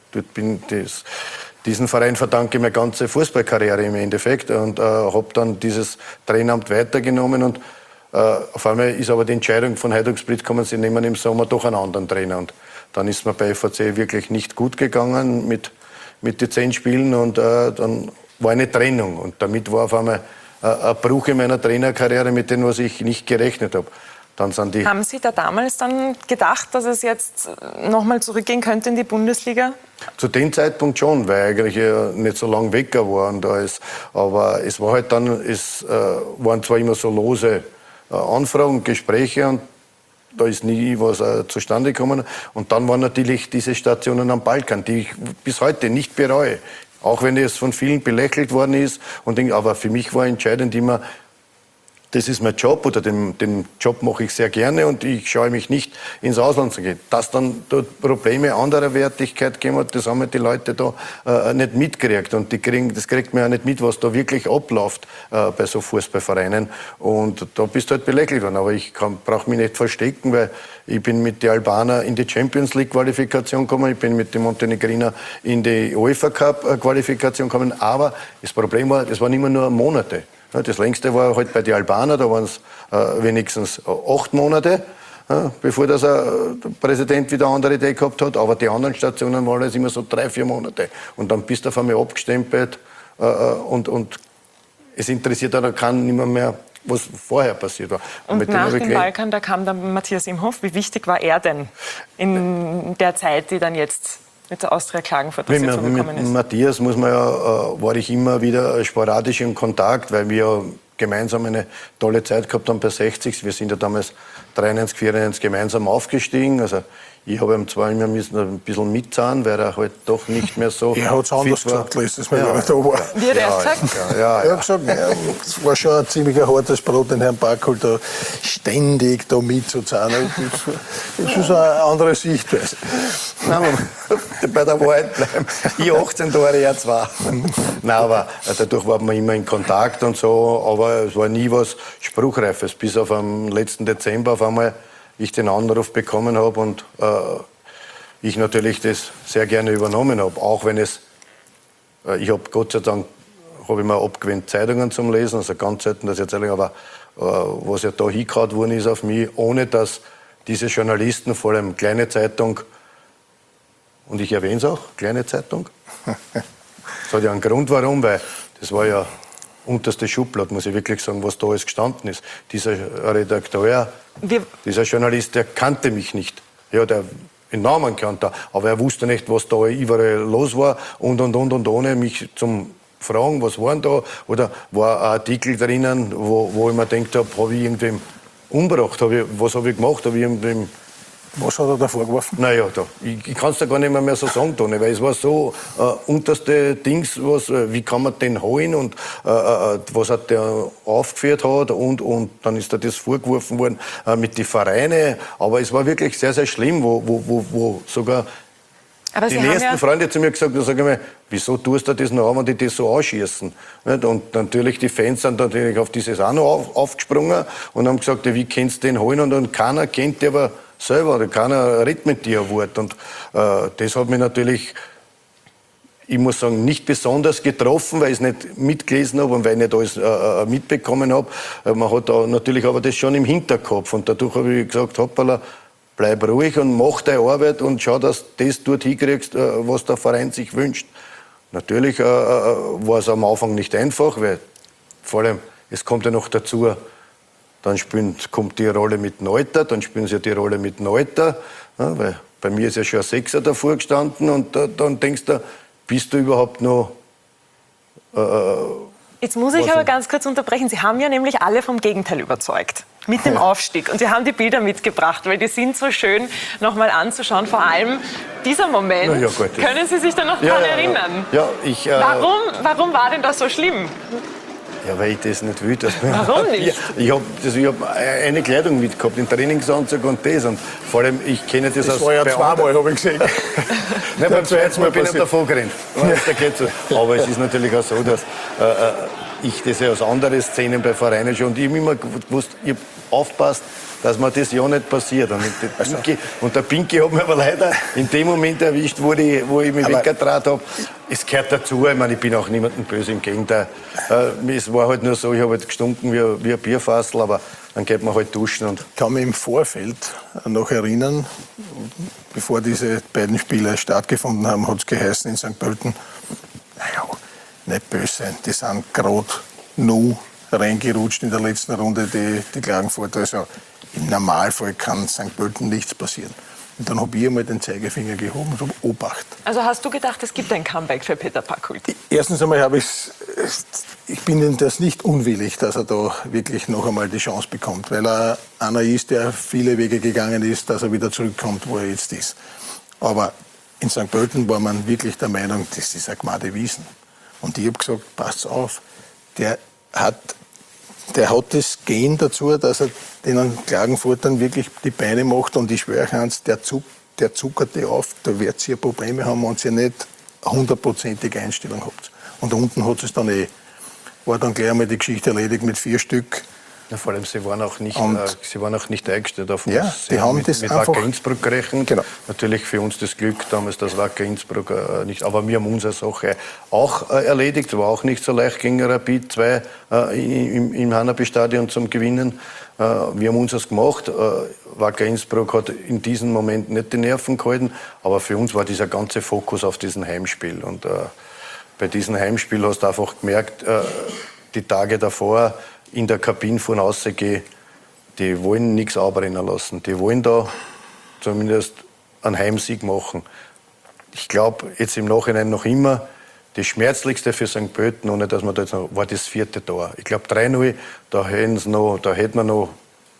diesen Verein verdanke ich meine ganze Fußballkarriere im Endeffekt und habe dann dieses Traineramt weitergenommen und auf einmal ist aber die Entscheidung von Hajduk Split gekommen, sie nehmen im Sommer doch einen anderen Trainer und dann ist mir bei FAC wirklich nicht gut gegangen mit den 10 Spielen und dann war eine Trennung und damit war auf einmal ein Bruch in meiner Trainerkarriere, mit dem was ich nicht gerechnet habe. Haben Sie da damals dann gedacht, dass es jetzt nochmal zurückgehen könnte in die Bundesliga? Zu dem Zeitpunkt schon, weil eigentlich nicht so lange weg war und da ist. Aber es war halt dann, es waren zwar immer so lose Anfragen, Gespräche und da ist nie was zustande gekommen. Und dann waren natürlich diese Stationen am Balkan, die ich bis heute nicht bereue. Auch wenn es von vielen belächelt worden ist. Aber für mich war entscheidend immer, das ist mein Job oder den Job mache ich sehr gerne und ich scheue mich nicht ins Ausland zu gehen. Dass dann dort Probleme anderer Wertigkeit gegeben hat, das haben die Leute da nicht mitgekriegt und das kriegt man ja nicht mit, was da wirklich abläuft bei so Fußballvereinen und da bist du halt belächelt worden. Aber ich brauche mich nicht verstecken, weil ich bin mit den Albanern in die Champions League Qualifikation gekommen, ich bin mit den Montenegriner in die UEFA Cup Qualifikation gekommen, aber das Problem war, das waren immer nur Monate. Das längste war halt bei den Albanern, da waren es wenigstens 8 Monate, bevor der Präsident wieder eine andere Idee gehabt hat. Aber die anderen Stationen waren es immer so 3-4 Monate. Und dann bist du auf einmal abgestempelt und es interessiert dann keinen nicht mehr, was vorher passiert war. Und nach dem Balkan, da kam dann Matthias Imhoff. Wie wichtig war er denn in der Zeit, die dann jetzt mit der Austria Klagenfurt dazugekommen ist? Mit Matthias war ich immer wieder sporadisch in Kontakt, weil wir gemeinsam eine tolle Zeit gehabt haben bei 60. Wir sind ja damals 93, 94 gemeinsam aufgestiegen. Also ich habe ihm zwar immer ein bisschen mitzahlen, weil er halt doch nicht mehr so er hat es anders gesagt, letztes Mal, ja, da war. Wie hat er es gesagt? Er hat gesagt, es war schon ein ziemlich hartes Brot, den Herrn Backel da ständig da mitzuzahlen. Das ist eine andere Sichtweise. Nein, bei der Wahrheit bleiben. Ich 18 Tore, er 2. Nein, aber dadurch waren wir immer in Kontakt und so, aber es war nie was Spruchreifes, bis auf am letzten Dezember auf einmal ich den Anruf bekommen habe und ich natürlich das sehr gerne übernommen habe, auch wenn ich habe Gott sei Dank, habe ich mir abgewöhnt, Zeitungen zum Lesen, also ganz selten, dass ich erzähle, aber was ja da hingehauen worden ist auf mich, ohne dass diese Journalisten, vor allem kleine Zeitung, und ich erwähne es auch, kleine Zeitung, das hat ja einen Grund, warum, weil das war ja unterste Schublade, muss ich wirklich sagen, was da alles gestanden ist. Dieser Redakteur, dieser Journalist, der kannte mich nicht. Ja, der den Namen kannte, aber er wusste nicht, was da überall los war und ohne mich zum Fragen, was waren da, oder war ein Artikel drinnen, wo ich mir gedacht habe, habe ich irgendwem umgebracht, was habe ich gemacht, habe ich irgendwem... Was hat er da vorgeworfen? Naja, ich kann es da gar nicht mehr so sagen, Toni, weil es war so unterste Dings, wie kann man den holen und was hat der aufgeführt hat und dann ist da das vorgeworfen worden mit den Vereinen. Aber es war wirklich sehr, sehr schlimm, wo sogar Aber die Sie haben nächsten ja Freunde zu mir gesagt, da sage ich mir, wieso tust du das noch an, wenn die das so anschießen? Nicht? Und natürlich, die Fans sind natürlich auf dieses auch noch aufgesprungen und haben gesagt, ja, wie kannst du den holen? Und dann keiner kennt den aber selber, oder keiner redet mit dir ein Wort. Und das hat mich natürlich, ich muss sagen, nicht besonders getroffen, weil ich es nicht mitgelesen habe und weil ich nicht alles mitbekommen habe. Man hat da natürlich aber das schon im Hinterkopf. Und dadurch habe ich gesagt, hoppala, bleib ruhig und mach deine Arbeit und schau, dass du das dort hinkriegst, was der Verein sich wünscht. Natürlich war es am Anfang nicht einfach, weil vor allem, es kommt ja noch dazu, dann kommt die Rolle mit Neuter, dann spielen sie ja die Rolle mit Neuter, ja, weil bei mir ist ja schon ein Sechser davor gestanden und dann denkst du, bist du überhaupt noch... Jetzt muss ich aber ganz kurz unterbrechen. Sie haben ja nämlich alle vom Gegenteil überzeugt. Mit dem Aufstieg. Und Sie haben die Bilder mitgebracht, weil die sind so schön nochmal anzuschauen. Vor allem dieser Moment. Ja, Gott, können Sie sich da noch dran erinnern? Ja, Warum war denn das so schlimm? Ja, weil ich das nicht will. Warum nicht? Ich hab eine Kleidung mitgehabt, den Trainingsanzug und das. Und vor allem, ich kenne das aus... Das war ja zweimal, habe ich gesehen. Nein, beim zweiten Mal bin ich davon gerannt. Aber es ist natürlich auch so, dass ich das ja aus anderen Szenen bei Vereinen schon... Und ich habe immer gewusst, ich habe aufgepasst, dass mir das ja nicht passiert. Und der Pinky hat mich aber leider in dem Moment erwischt, wo ich mich weggetraut habe. Es gehört dazu, ich meine, ich bin auch niemandem böse, im Gegenteil. Es war halt nur so, ich habe halt gestunken wie ein Bierfassel, aber dann geht man halt duschen. Und ich kann mich im Vorfeld noch erinnern, bevor diese beiden Spiele stattgefunden haben, hat es geheißen in St. Pölten, naja, nicht böse sein, die sind gerade nur reingerutscht in der letzten Runde, die Klagenfurter. Also im Normalfall kann St. Pölten nichts passieren. Und dann habe ich einmal den Zeigefinger gehoben und habe Obacht. Also hast du gedacht, es gibt ein Comeback für Peter Packhult? Erstens einmal ich bin ihm das nicht unwillig, dass er da wirklich noch einmal die Chance bekommt, weil er einer ist, der viele Wege gegangen ist, dass er wieder zurückkommt, wo er jetzt ist. Aber in St. Pölten war man wirklich der Meinung, das ist eine Gmade Wiesen. Und ich habe gesagt, passt auf, der hat das Gen dazu, dass er den Klagenfurtern wirklich die Beine macht. Und ich schwöre eins, der zuckert die auf, da wird sie Probleme haben, wenn ihr nicht 100%ige Einstellung habt. Und unten hat es dann war dann gleich einmal die Geschichte erledigt mit 4 Stück. Ja, vor allem, sie waren auch nicht eingestellt auf uns. Ja, die haben das mit einfach... Wacker Innsbruck gerechnet. Genau. Natürlich für uns das Glück damals, dass Wacker Innsbruck nicht... Aber wir haben unsere Sache auch erledigt. War auch nicht so leicht gegen Rapid 2 im Hanapi-Stadion zum Gewinnen. Wir haben unseres gemacht. Wacker Innsbruck hat in diesem Moment nicht die Nerven gehalten. Aber für uns war dieser ganze Fokus auf diesem Heimspiel. Und bei diesem Heimspiel hast du einfach gemerkt, die Tage davor... in der Kabine von rausgehen, die wollen nichts abbrennen lassen. Die wollen da zumindest einen Heimsieg machen. Ich glaube, jetzt im Nachhinein noch immer, das Schmerzlichste für St. Pölten, ohne dass man da jetzt noch, war das 4. Tor. Ich glaube 3-0, da hätten wir noch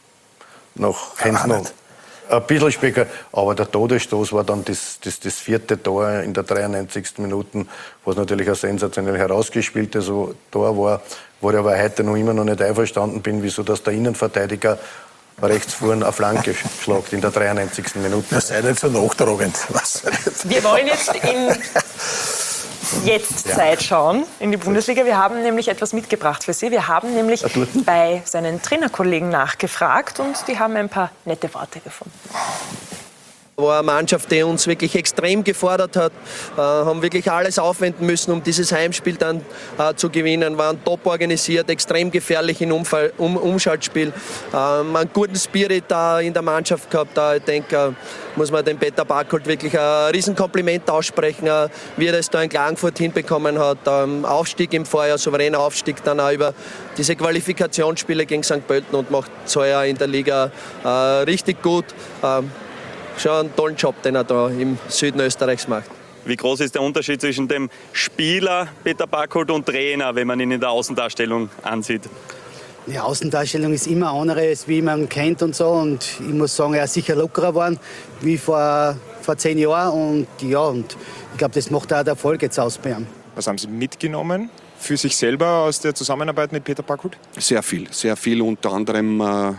ein bisschen später. Aber der Todesstoß war dann das 4. Tor in der 93. Minute, was natürlich ein sensationell herausgespieltes Tor war, wo ich aber heute immer noch nicht einverstanden bin, wieso dass der Innenverteidiger rechts vorne eine Flanke schlagt in der 93. Minute. Das sei nicht so nachtragend. Wir wollen jetzt in Jetztzeit schauen in die Bundesliga. Wir haben nämlich etwas mitgebracht für Sie. Wir haben nämlich bei seinen Trainerkollegen nachgefragt und die haben ein paar nette Worte gefunden. War eine Mannschaft, die uns wirklich extrem gefordert hat, haben wirklich alles aufwenden müssen, um dieses Heimspiel dann zu gewinnen, waren top organisiert, extrem gefährlich im Umschaltspiel, einen guten Spirit in der Mannschaft gehabt. Ich denke, muss man dem Peter Packhult wirklich ein Riesenkompliment aussprechen, wie er das da in Klagenfurt hinbekommen hat. Aufstieg im Vorjahr, souveräner Aufstieg dann auch über diese Qualifikationsspiele gegen St. Pölten und macht es heuer in der Liga richtig gut. Schon einen tollen Job, den er da im Süden Österreichs macht. Wie groß ist der Unterschied zwischen dem Spieler Peter Packhult und Trainer, wenn man ihn in der Außendarstellung ansieht? Die Außendarstellung ist immer anderes, wie man kennt und so. Und ich muss sagen, er ist sicher lockerer geworden wie vor 10 Jahren. Und ich glaube, das macht auch der Erfolg jetzt aus bei ihm. Was haben Sie mitgenommen für sich selber aus der Zusammenarbeit mit Peter Packhult? Sehr viel. Unter anderem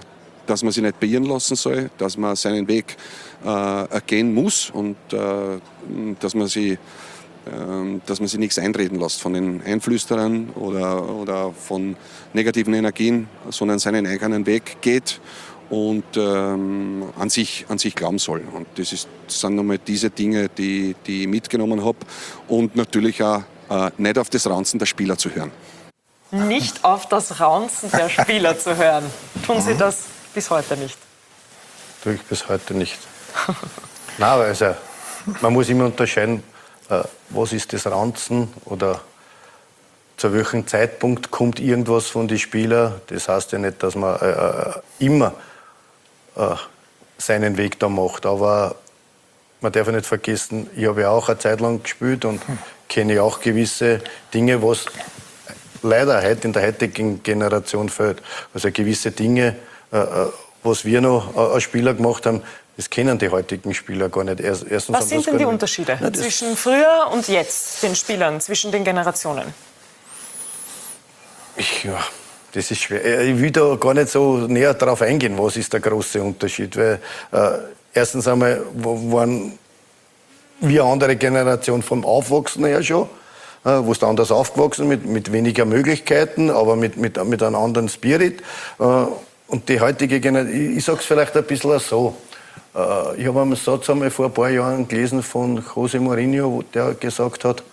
dass man sich nicht beirren lassen soll, dass man seinen Weg gehen muss und dass man sich nichts einreden lässt von den Einflüsterern oder von negativen Energien, sondern seinen eigenen Weg geht und an sich glauben soll. Und das sind nochmal diese Dinge, die ich mitgenommen habe. Und natürlich auch nicht auf das Raunzen der Spieler zu hören. Nicht auf das Raunzen der Spieler zu hören. Tun Sie das bis heute nicht? Tue ich bis heute nicht. Nein, also man muss immer unterscheiden, was ist das Raunzen oder zu welchem Zeitpunkt kommt irgendwas von den Spielern. Das heißt ja nicht, dass man immer seinen Weg da macht. Aber man darf ja nicht vergessen, ich habe ja auch eine Zeit lang gespielt und kenne auch gewisse Dinge, was leider heute in der heutigen Generation fehlt. Also gewisse Dinge, was wir noch als Spieler gemacht haben, das kennen die heutigen Spieler gar nicht. Erstens was sind denn die Unterschiede zwischen früher und jetzt, den Spielern, zwischen den Generationen? Ja, das ist schwer. Ich will da gar nicht so näher darauf eingehen, was ist der große Unterschied. Weil erstens einmal waren wir eine andere Generation vom Aufwachsen her schon, wo ist anders aufgewachsen, mit weniger Möglichkeiten, aber mit einem anderen Spirit. Und die heutige Generation, ich sage es vielleicht ein bisschen so, ich habe einen Satz einmal vor ein paar Jahren gelesen von José Mourinho, der gesagt hat,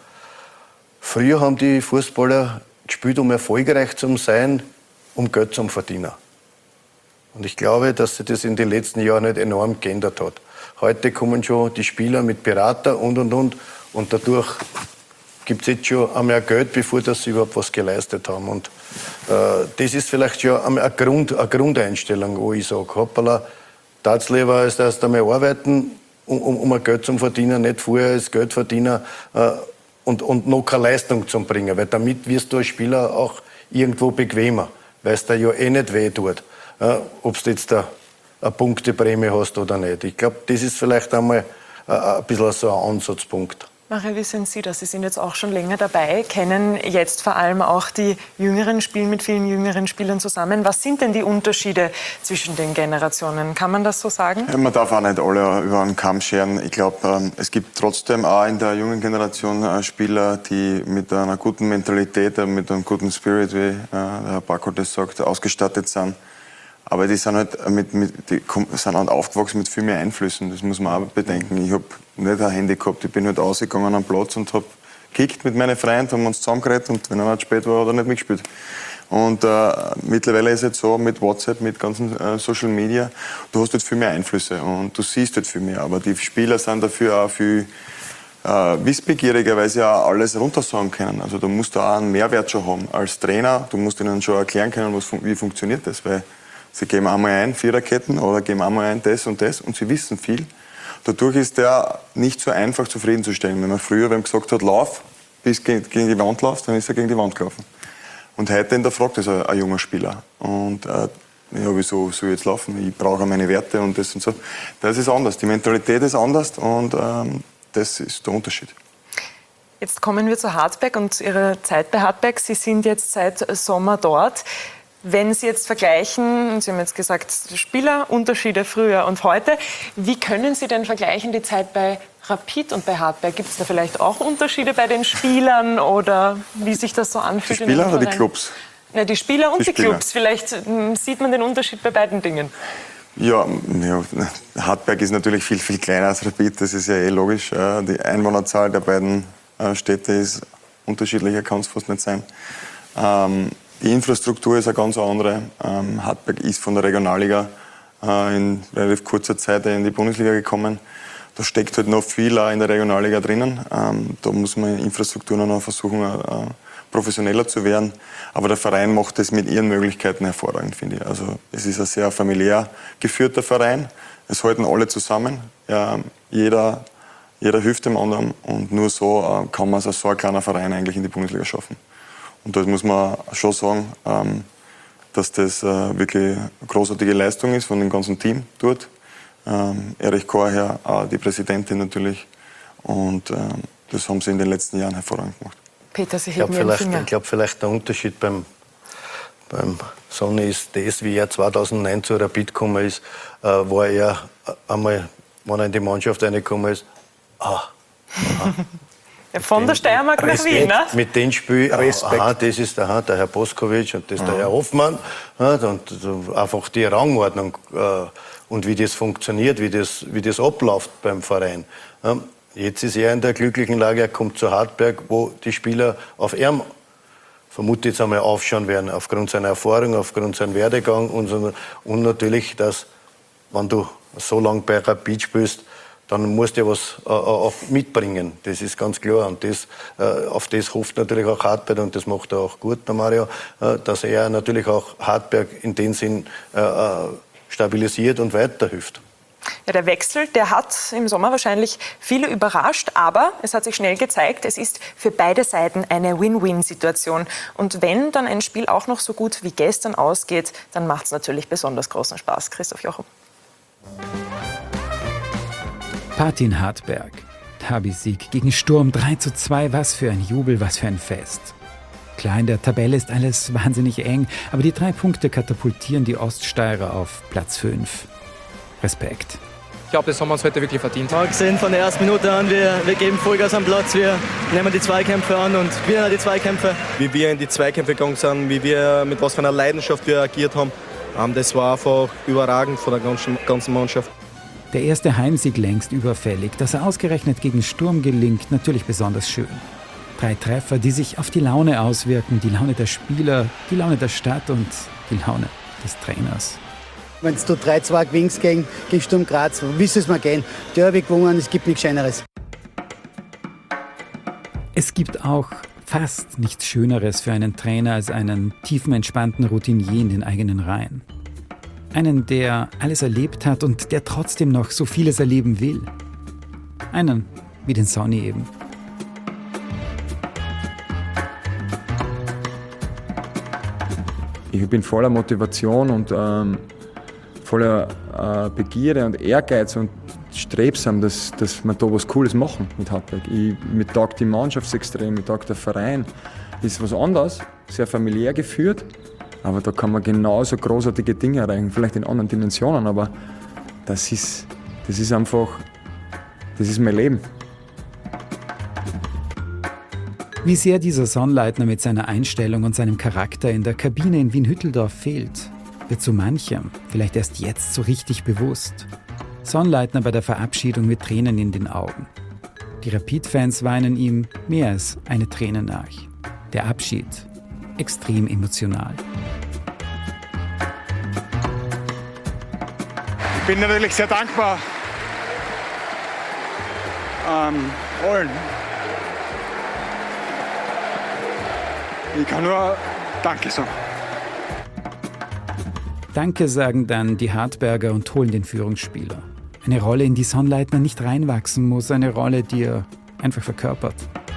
früher haben die Fußballer gespielt, um erfolgreich zu sein, um Geld zu verdienen. Und ich glaube, dass sich das in den letzten Jahren nicht enorm geändert hat. Heute kommen schon die Spieler mit Berater und dadurch gibt es jetzt schon einmal Geld, bevor sie überhaupt was geleistet haben. Und das ist vielleicht schon eine Grundeinstellung, wo ich sage, hoppala, darfst lieber als erst einmal arbeiten, um ein Geld zu verdienen, nicht vorher das Geld verdienen und noch keine Leistung zu bringen. Weil damit wirst du als Spieler auch irgendwo bequemer, weil es dir ja eh nicht weh tut, ob du jetzt eine Punkteprämie hast oder nicht. Ich glaube, das ist vielleicht einmal ein bisschen so ein Ansatzpunkt. Maria, wie sind Sie das? Sie sind jetzt auch schon länger dabei, kennen jetzt vor allem auch die Jüngeren, spielen mit vielen jüngeren Spielern zusammen. Was sind denn die Unterschiede zwischen den Generationen? Kann man das so sagen? Ja, man darf auch nicht alle über einen Kamm scheren. Ich glaube, es gibt trotzdem auch in der jungen Generation Spieler, die mit einer guten Mentalität, mit einem guten Spirit, wie der Herr Backholt das sagt, ausgestattet sind. Aber die sind halt sind halt aufgewachsen mit viel mehr Einflüssen. Das muss man auch bedenken. Ich habe nicht ein Handy gehabt. Ich bin halt rausgegangen am Platz und habe gekickt mit meinen Freunden, haben uns zusammengeredet und wenn einer zu spät war, hat er nicht mitgespielt. Und mittlerweile ist es jetzt so, mit WhatsApp, mit ganzen Social Media, du hast halt viel mehr Einflüsse und du siehst halt viel mehr. Aber die Spieler sind dafür auch viel wissbegieriger, weil sie auch alles runtersagen können. Also da musst du auch einen Mehrwert schon haben. Als Trainer, du musst ihnen schon erklären können, wie funktioniert das. Weil sie geben einmal ein Viererketten oder geben einmal ein das und sie wissen viel. Dadurch ist der nicht so einfach zufriedenzustellen. Wenn man früher gesagt hat, lauf, bis gegen die Wand laufst, dann ist er gegen die Wand gelaufen. Und heute hinterfragt das ein junger Spieler. Und ja, wieso soll ich jetzt laufen? Ich brauche meine Werte und das und so. Das ist anders. Die Mentalität ist anders und das ist der Unterschied. Jetzt kommen wir zu Hartberg und Ihrer Zeit bei Hartberg. Sie sind jetzt seit Sommer dort. Wenn Sie jetzt vergleichen, Sie haben jetzt gesagt, Spielerunterschiede früher und heute, wie können Sie denn vergleichen die Zeit bei Rapid und bei Hartberg? Gibt es da vielleicht auch Unterschiede bei den Spielern oder wie sich das so anfühlt? Die Spieler oder die Clubs? Ja, die Spieler und die Clubs. Vielleicht sieht man den Unterschied bei beiden Dingen. Ja, Hartberg ist natürlich viel, viel kleiner als Rapid, das ist ja eh logisch. Die Einwohnerzahl der beiden Städte ist unterschiedlicher, kann es fast nicht sein. Die Infrastruktur ist eine ganz andere. Hartberg ist von der Regionalliga in relativ kurzer Zeit in die Bundesliga gekommen. Da steckt halt noch viel in der Regionalliga drinnen. Da muss man in Infrastruktur noch versuchen, professioneller zu werden. Aber der Verein macht das mit ihren Möglichkeiten hervorragend, finde ich. Also es ist ein sehr familiär geführter Verein. Es halten alle zusammen. Jeder hilft dem anderen. Und nur so kann man so ein kleiner Verein eigentlich in die Bundesliga schaffen. Und da muss man schon sagen, dass das wirklich eine großartige Leistung ist von dem ganzen Team dort. Erich Korher, die Präsidentin natürlich. Und das haben sie in den letzten Jahren hervorragend gemacht. Peter, Sie heben Ihren Finger. Ich glaube vielleicht der Unterschied beim Sonny ist das, wie er 2009 zu Rapid gekommen ist, war er einmal, wenn er in die Mannschaft reingekommen ist, von der Steiermark nach Wien, ne? Mit dem Spiel, das ist der Herr Boskovic und das ist der Herr Hoffmann. Und einfach die Rangordnung und wie das funktioniert, wie das abläuft beim Verein. Jetzt ist er in der glücklichen Lage, er kommt zu Hartberg, wo die Spieler auf ihm, vermute jetzt einmal, aufschauen werden, aufgrund seiner Erfahrung, aufgrund seinem Werdegang und natürlich, dass, wenn du so lange bei Rapid spielst, dann musst du ja was auch mitbringen. Das ist ganz klar. Und auf das hofft natürlich auch Hartberg und das macht er auch gut, der Mario, dass er natürlich auch Hartberg in dem Sinn stabilisiert und weiterhilft. Ja, der Wechsel, der hat im Sommer wahrscheinlich viele überrascht, aber es hat sich schnell gezeigt, es ist für beide Seiten eine Win-Win-Situation. Und wenn dann ein Spiel auch noch so gut wie gestern ausgeht, dann macht es natürlich besonders großen Spaß. Christoph Jochum. Partie in Hartberg. Derby-Sieg gegen Sturm 3:2. Was für ein Jubel, was für ein Fest. Klar, in der Tabelle ist alles wahnsinnig eng, aber die 3 Punkte katapultieren die Oststeirer auf Platz 5. Respekt. Ich glaube, das haben wir uns heute wirklich verdient. Wir haben gesehen von der ersten Minute an, wir geben Vollgas am Platz, wir nehmen die Zweikämpfe an und gewinnen die Zweikämpfe. Wie wir in die Zweikämpfe gegangen sind, mit was für einer Leidenschaft wir agiert haben, das war einfach überragend von der ganzen Mannschaft. Der erste Heimsieg längst überfällig. Dass er ausgerechnet gegen Sturm gelingt, natürlich besonders schön. 3 Treffer, die sich auf die Laune auswirken. Die Laune der Spieler, die Laune der Stadt und die Laune des Trainers. Wenn du 3-2 gewinnst gegen Sturm Graz, wie soll es mal gehen? Derby gewonnen, es gibt nichts Schöneres. Es gibt auch fast nichts Schöneres für einen Trainer als einen tiefenentspannten Routinier in den eigenen Reihen. Einen, der alles erlebt hat und der trotzdem noch so vieles erleben will. Einen wie den Sonny eben. Ich bin voller Motivation und voller Begierde und Ehrgeiz und strebsam, dass wir da was Cooles machen mit Hartberg. Mir taugt die Mannschaft extrem, mir taugt der Verein. Ist was anderes, sehr familiär geführt, aber da kann man genauso großartige Dinge erreichen, vielleicht in anderen Dimensionen, aber das ist einfach, das ist mein Leben. Wie sehr dieser Sonnleitner mit seiner Einstellung und seinem Charakter in der Kabine in Wien-Hütteldorf fehlt, wird so manchem vielleicht erst jetzt so richtig bewusst. Sonnleitner bei der Verabschiedung mit Tränen in den Augen. Die Rapid-Fans weinen ihm mehr als eine Träne nach. Der Abschied extrem emotional. Ich bin natürlich sehr dankbar allen. Ich kann nur Danke sagen. Danke sagen dann die Hartberger und holen den Führungsspieler. Eine Rolle, in die Sonnleitner nicht reinwachsen muss, eine Rolle, die er einfach verkörpert.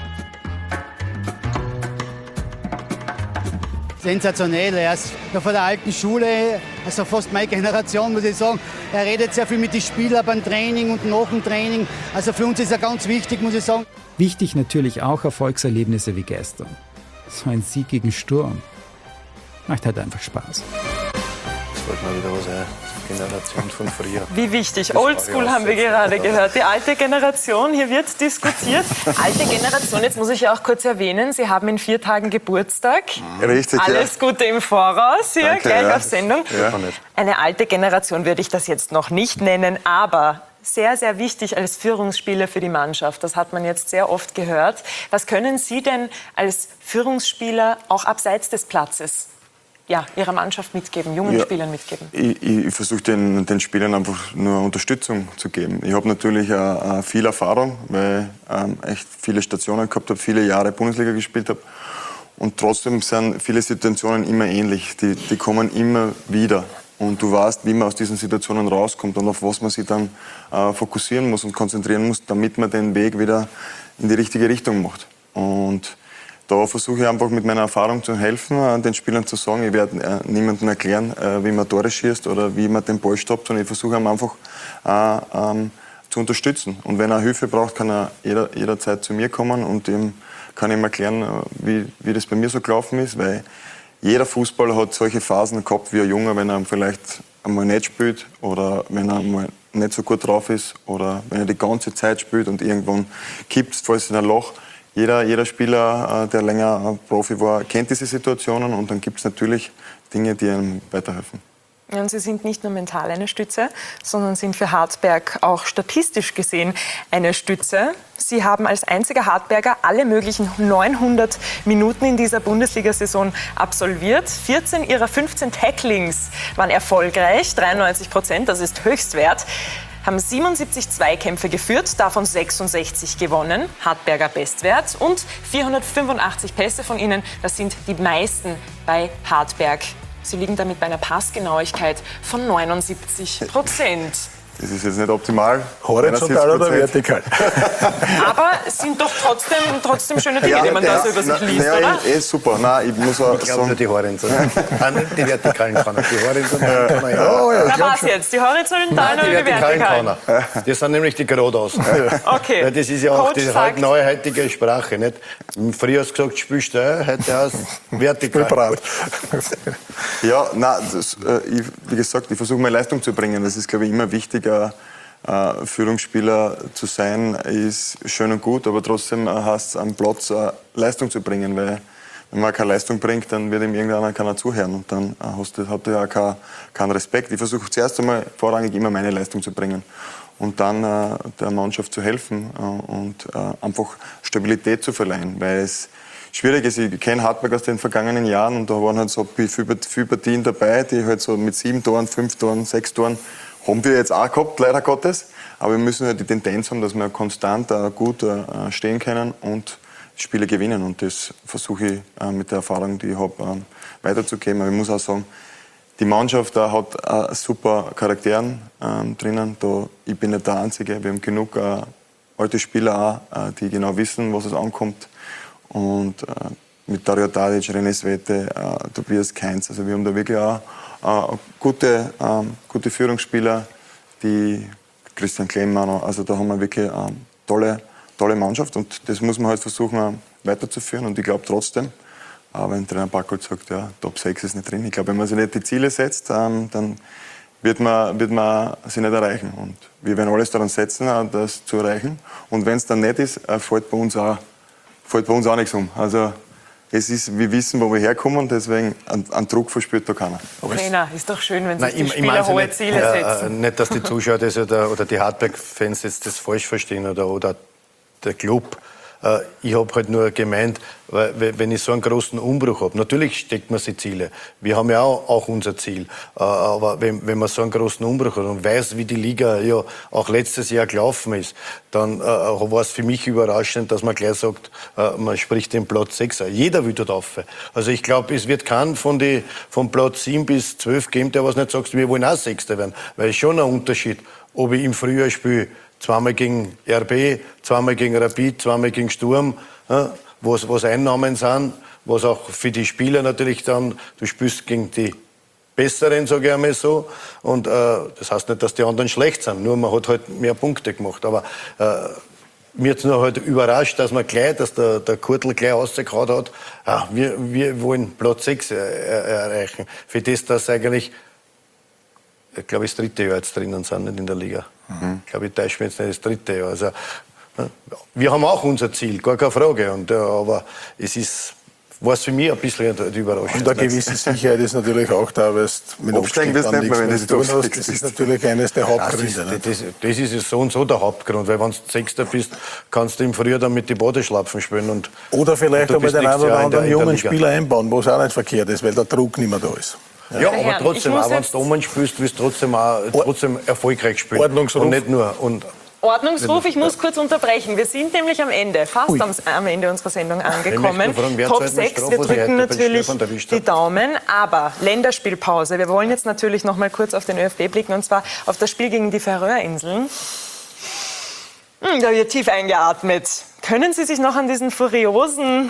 Sensationell, er ist noch von der alten Schule, also fast meine Generation, muss ich sagen. Er redet sehr viel mit den Spielern beim Training und nach dem Training. Also für uns ist er ganz wichtig, muss ich sagen. Wichtig natürlich auch Erfolgserlebnisse wie gestern. So ein Sieg gegen Sturm macht halt einfach Spaß. Das fällt mir wieder was ein. Generation von früher. Wie wichtig. Oldschool haben wir gerade gehört. Die alte Generation, hier wird diskutiert. Alte Generation, jetzt muss ich ja auch kurz erwähnen, Sie haben in 4 Tagen Geburtstag. Richtig, Alles Gute im Voraus hier, Danke, gleich ja. auf Sendung. Ja. Eine alte Generation würde ich das jetzt noch nicht nennen, aber sehr, sehr wichtig als Führungsspieler für die Mannschaft. Das hat man jetzt sehr oft gehört. Was können Sie denn als Führungsspieler auch abseits des Platzes Ihrer Mannschaft mitgeben, jungen Spielern mitgeben? Ich versuche den Spielern einfach nur Unterstützung zu geben. Ich habe natürlich viel Erfahrung, weil ich echt viele Stationen gehabt habe, viele Jahre Bundesliga gespielt habe. Und trotzdem sind viele Situationen immer ähnlich. Die kommen immer wieder. Und du weißt, wie man aus diesen Situationen rauskommt und auf was man sich dann fokussieren muss und konzentrieren muss, damit man den Weg wieder in die richtige Richtung macht. Und da versuche ich einfach mit meiner Erfahrung zu helfen, den Spielern zu sagen, ich werde niemandem erklären, wie man Tore schießt oder wie man den Ball stoppt, sondern ich versuche ihn einfach zu unterstützen. Und wenn er Hilfe braucht, kann er jederzeit zu mir kommen und ihm kann ihm erklären, wie das bei mir so gelaufen ist, weil jeder Fußballer hat solche Phasen gehabt wie ein Junge, wenn er vielleicht einmal nicht spielt oder wenn er einmal nicht so gut drauf ist oder wenn er die ganze Zeit spielt und irgendwann kippt, fällt in ein Loch. Jeder Spieler, der länger Profi war, kennt diese Situationen und dann gibt es natürlich Dinge, die einem weiterhelfen. Und Sie sind nicht nur mental eine Stütze, sondern sind für Hartberg auch statistisch gesehen eine Stütze. Sie haben als einziger Hartberger alle möglichen 900 Minuten in dieser Bundesliga-Saison absolviert. 14 Ihrer 15 Tacklings waren erfolgreich, 93%, das ist Höchstwert. Haben 77 Zweikämpfe geführt, davon 66 gewonnen, Hartberger Bestwert. Und 485 Pässe von ihnen, das sind die meisten bei Hartberg. Sie liegen damit bei einer Passgenauigkeit von 79%. Das ist jetzt nicht optimal. Horizontal oder vertikal? Aber es sind doch trotzdem schöne Dinge, die man da so über sich liest, oder? Super. Nein, ich muss auch sagen, die horizontalen. Die vertikalen kann er. Die horizontalen kann er. Da war's jetzt, die horizontalen oder die vertikalen? Das sind nämlich die geradeaus. Okay. Das ist ja auch Coach die sagt, neuheutige Sprache. Nicht? Früher hast du gesagt, spielst du, heute aus vertikal. Ja, nein, wie gesagt, ich versuche meine Leistung zu bringen. Das ist, glaube ich, immer wichtiger. Führungsspieler zu sein, ist schön und gut, aber trotzdem heißt es am Platz Leistung zu bringen, weil wenn man keine Leistung bringt, dann wird ihm irgendeiner keiner zuhören und dann hat er ja keinen Respekt. Ich versuche zuerst einmal vorrangig immer meine Leistung zu bringen und dann der Mannschaft zu helfen und einfach Stabilität zu verleihen, weil es schwierig ist. Ich kenne Hartberg aus den vergangenen Jahren und da waren halt so viele Partien dabei, die halt so mit 7 Toren, 5 Toren, 6 Toren haben wir jetzt auch gehabt, leider Gottes. Aber wir müssen halt die Tendenz haben, dass wir konstant gut stehen können und Spiele gewinnen. Und das versuche ich mit der Erfahrung, die ich habe, weiterzugeben. Aber ich muss auch sagen, die Mannschaft hat super Charakteren drinnen. Ich bin nicht der Einzige. Wir haben genug alte Spieler auch, die genau wissen, was es ankommt. Und mit Dario Tadic, René Svete, Tobias Kainz. Also wir haben da wirklich auch gute Führungsspieler, die Christian Klemmann, also da haben wir wirklich eine tolle Mannschaft und das muss man halt versuchen weiterzuführen und ich glaube trotzdem, wenn Trainer Backholt sagt, ja, Top 6 ist nicht drin, ich glaube, wenn man sich nicht die Ziele setzt, dann wird man sie nicht erreichen und wir werden alles daran setzen, das zu erreichen und wenn es dann nicht ist, fällt bei uns auch nichts um. Also, wir wissen, wo wir herkommen, deswegen einen Druck verspürt da keiner. Trainer, ist doch schön, wenn sich die Spieler hohe Ziele setzen. Nicht, dass die Zuschauer das oder die Hartberg-Fans jetzt das falsch verstehen oder der Club. Ich habe halt nur gemeint, wenn ich so einen großen Umbruch habe, natürlich steckt man sich Ziele. Wir haben ja auch unser Ziel. Aber wenn man so einen großen Umbruch hat und weiß, wie die Liga ja auch letztes Jahr gelaufen ist, dann war es für mich überraschend, dass man gleich sagt, man spricht den Platz 6. Jeder will dort rauf. Also ich glaube, es wird keinen von Platz 7 bis 12 geben, der was nicht sagt, wir wollen auch Sechster werden. Weil es schon ein Unterschied, ob ich im Frühjahr spiele, zweimal gegen RB, zweimal gegen Rapid, zweimal gegen Sturm, was Einnahmen sind, was auch für die Spieler natürlich dann, du spielst gegen die Besseren, sage ich einmal so, und das heißt nicht, dass die anderen schlecht sind, nur man hat halt mehr Punkte gemacht, aber mir hat es nur halt überrascht, dass der Kurtl gleich rausgehauen hat, wir wollen Platz 6 erreichen, für das, dass eigentlich, ich glaube, das 3. Jahr jetzt drinnen sind, nicht in der Liga. Ich glaube, ich täusche mich jetzt nicht, das 3. Jahr. Also, wir haben auch unser Ziel, gar keine Frage. Aber es war für mich ein bisschen die Überraschung. Und eine gewisse Sicherheit ist natürlich auch da, weil mit Absteigen wirst du nicht mehr, wenn du tun hast. Das ist natürlich eines der Hauptgründe. Das ist so und so der Hauptgrund, weil wenn du Sechster bist, kannst du im Frühjahr dann mit den Bodenschlapfen spielen. Oder vielleicht einmal den einen oder anderen jungen Spieler einbauen, wo es auch nicht verkehrt ist, weil der Druck nicht mehr da ist. Ja, aber trotzdem, auch wenn du oben spielst, willst du trotzdem erfolgreich spielen. Ordnungsruf. Und nicht nur. Ordnungsruf, ich muss kurz unterbrechen. Wir sind nämlich fast am Ende unserer Sendung angekommen. Top 6, wir drücken natürlich die Daumen, aber Länderspielpause. Wir wollen jetzt natürlich noch mal kurz auf den ÖFB blicken, und zwar auf das Spiel gegen die Färöerinseln. Da wird tief eingeatmet. Können Sie sich noch an diese furiose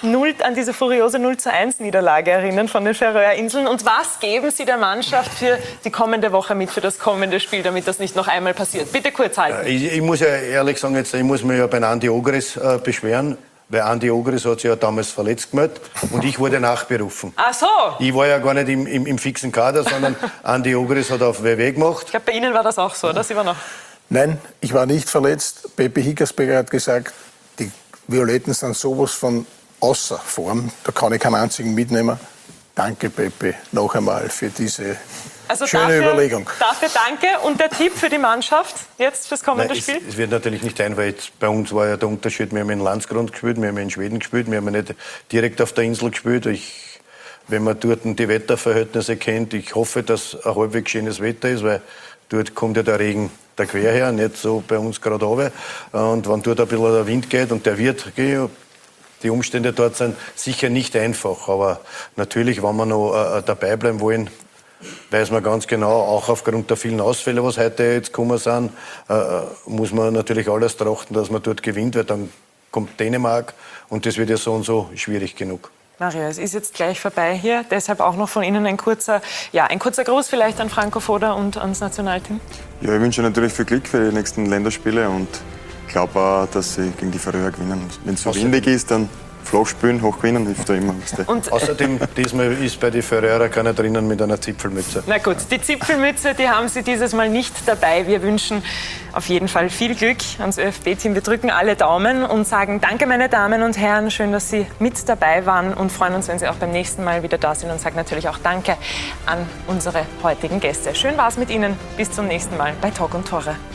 0:1 Niederlage erinnern von den Färöerinseln? Und was geben Sie der Mannschaft für die kommende Woche mit, für das kommende Spiel, damit das nicht noch einmal passiert? Bitte kurz halten. Ich muss ja ehrlich sagen, ich muss mich ja bei Andi Ogres beschweren, Weil Andi Ogris hat sich ja damals verletzt gemeldet und ich wurde nachberufen. Ach so. Ich war ja gar nicht im fixen Kader, sondern Andi Ogris hat auf WW gemacht. Ich glaube, bei Ihnen war das auch so, oder? Sie war noch... Nein, ich war nicht verletzt. Pepe Hickersberger hat gesagt, die Violetten sind sowas von außer Form. Da kann ich keinen einzigen mitnehmen. Danke, Pepe, noch einmal für diese schöne Überlegung. Dafür danke. Und der Tipp für die Mannschaft jetzt fürs kommende Spiel? Es wird natürlich nicht sein, weil jetzt bei uns war ja der Unterschied, wir haben in Landsgrund gespielt, wir haben in Schweden gespielt, wir haben ja nicht direkt auf der Insel gespielt. Wenn man dort die Wetterverhältnisse kennt, ich hoffe, dass ein halbwegs schönes Wetter ist, weil dort kommt ja der Regen da quer her, nicht so bei uns gerade runter. Und wenn dort ein bisschen der Wind geht und der wird gehen, die Umstände dort sind sicher nicht einfach. Aber natürlich, wenn wir noch dabei bleiben wollen, weiß man ganz genau, auch aufgrund der vielen Ausfälle, was heute jetzt gekommen sind, muss man natürlich alles trachten, dass man dort gewinnt, weil dann kommt Dänemark und das wird ja so und so schwierig genug. Mario, es ist jetzt gleich vorbei hier, deshalb auch noch von Ihnen ein kurzer Gruß vielleicht an Franco Foda und ans Nationalteam. Ja, ich wünsche natürlich viel Glück für die nächsten Länderspiele und glaube auch, dass sie gegen die Färöer gewinnen. Wenn es so windig ist, dann flach spielen, hoch gewinnen, hilft da immer. Und außerdem, diesmal ist bei den Färöer keiner drinnen mit einer Zipfelmütze. Na gut, die Zipfelmütze, die haben Sie dieses Mal nicht dabei. Wir wünschen auf jeden Fall viel Glück ans ÖFB-Team. Wir drücken alle Daumen und sagen Danke, meine Damen und Herren. Schön, dass Sie mit dabei waren und freuen uns, wenn Sie auch beim nächsten Mal wieder da sind und sagen natürlich auch Danke an unsere heutigen Gäste. Schön war es mit Ihnen. Bis zum nächsten Mal bei Talk und Tore.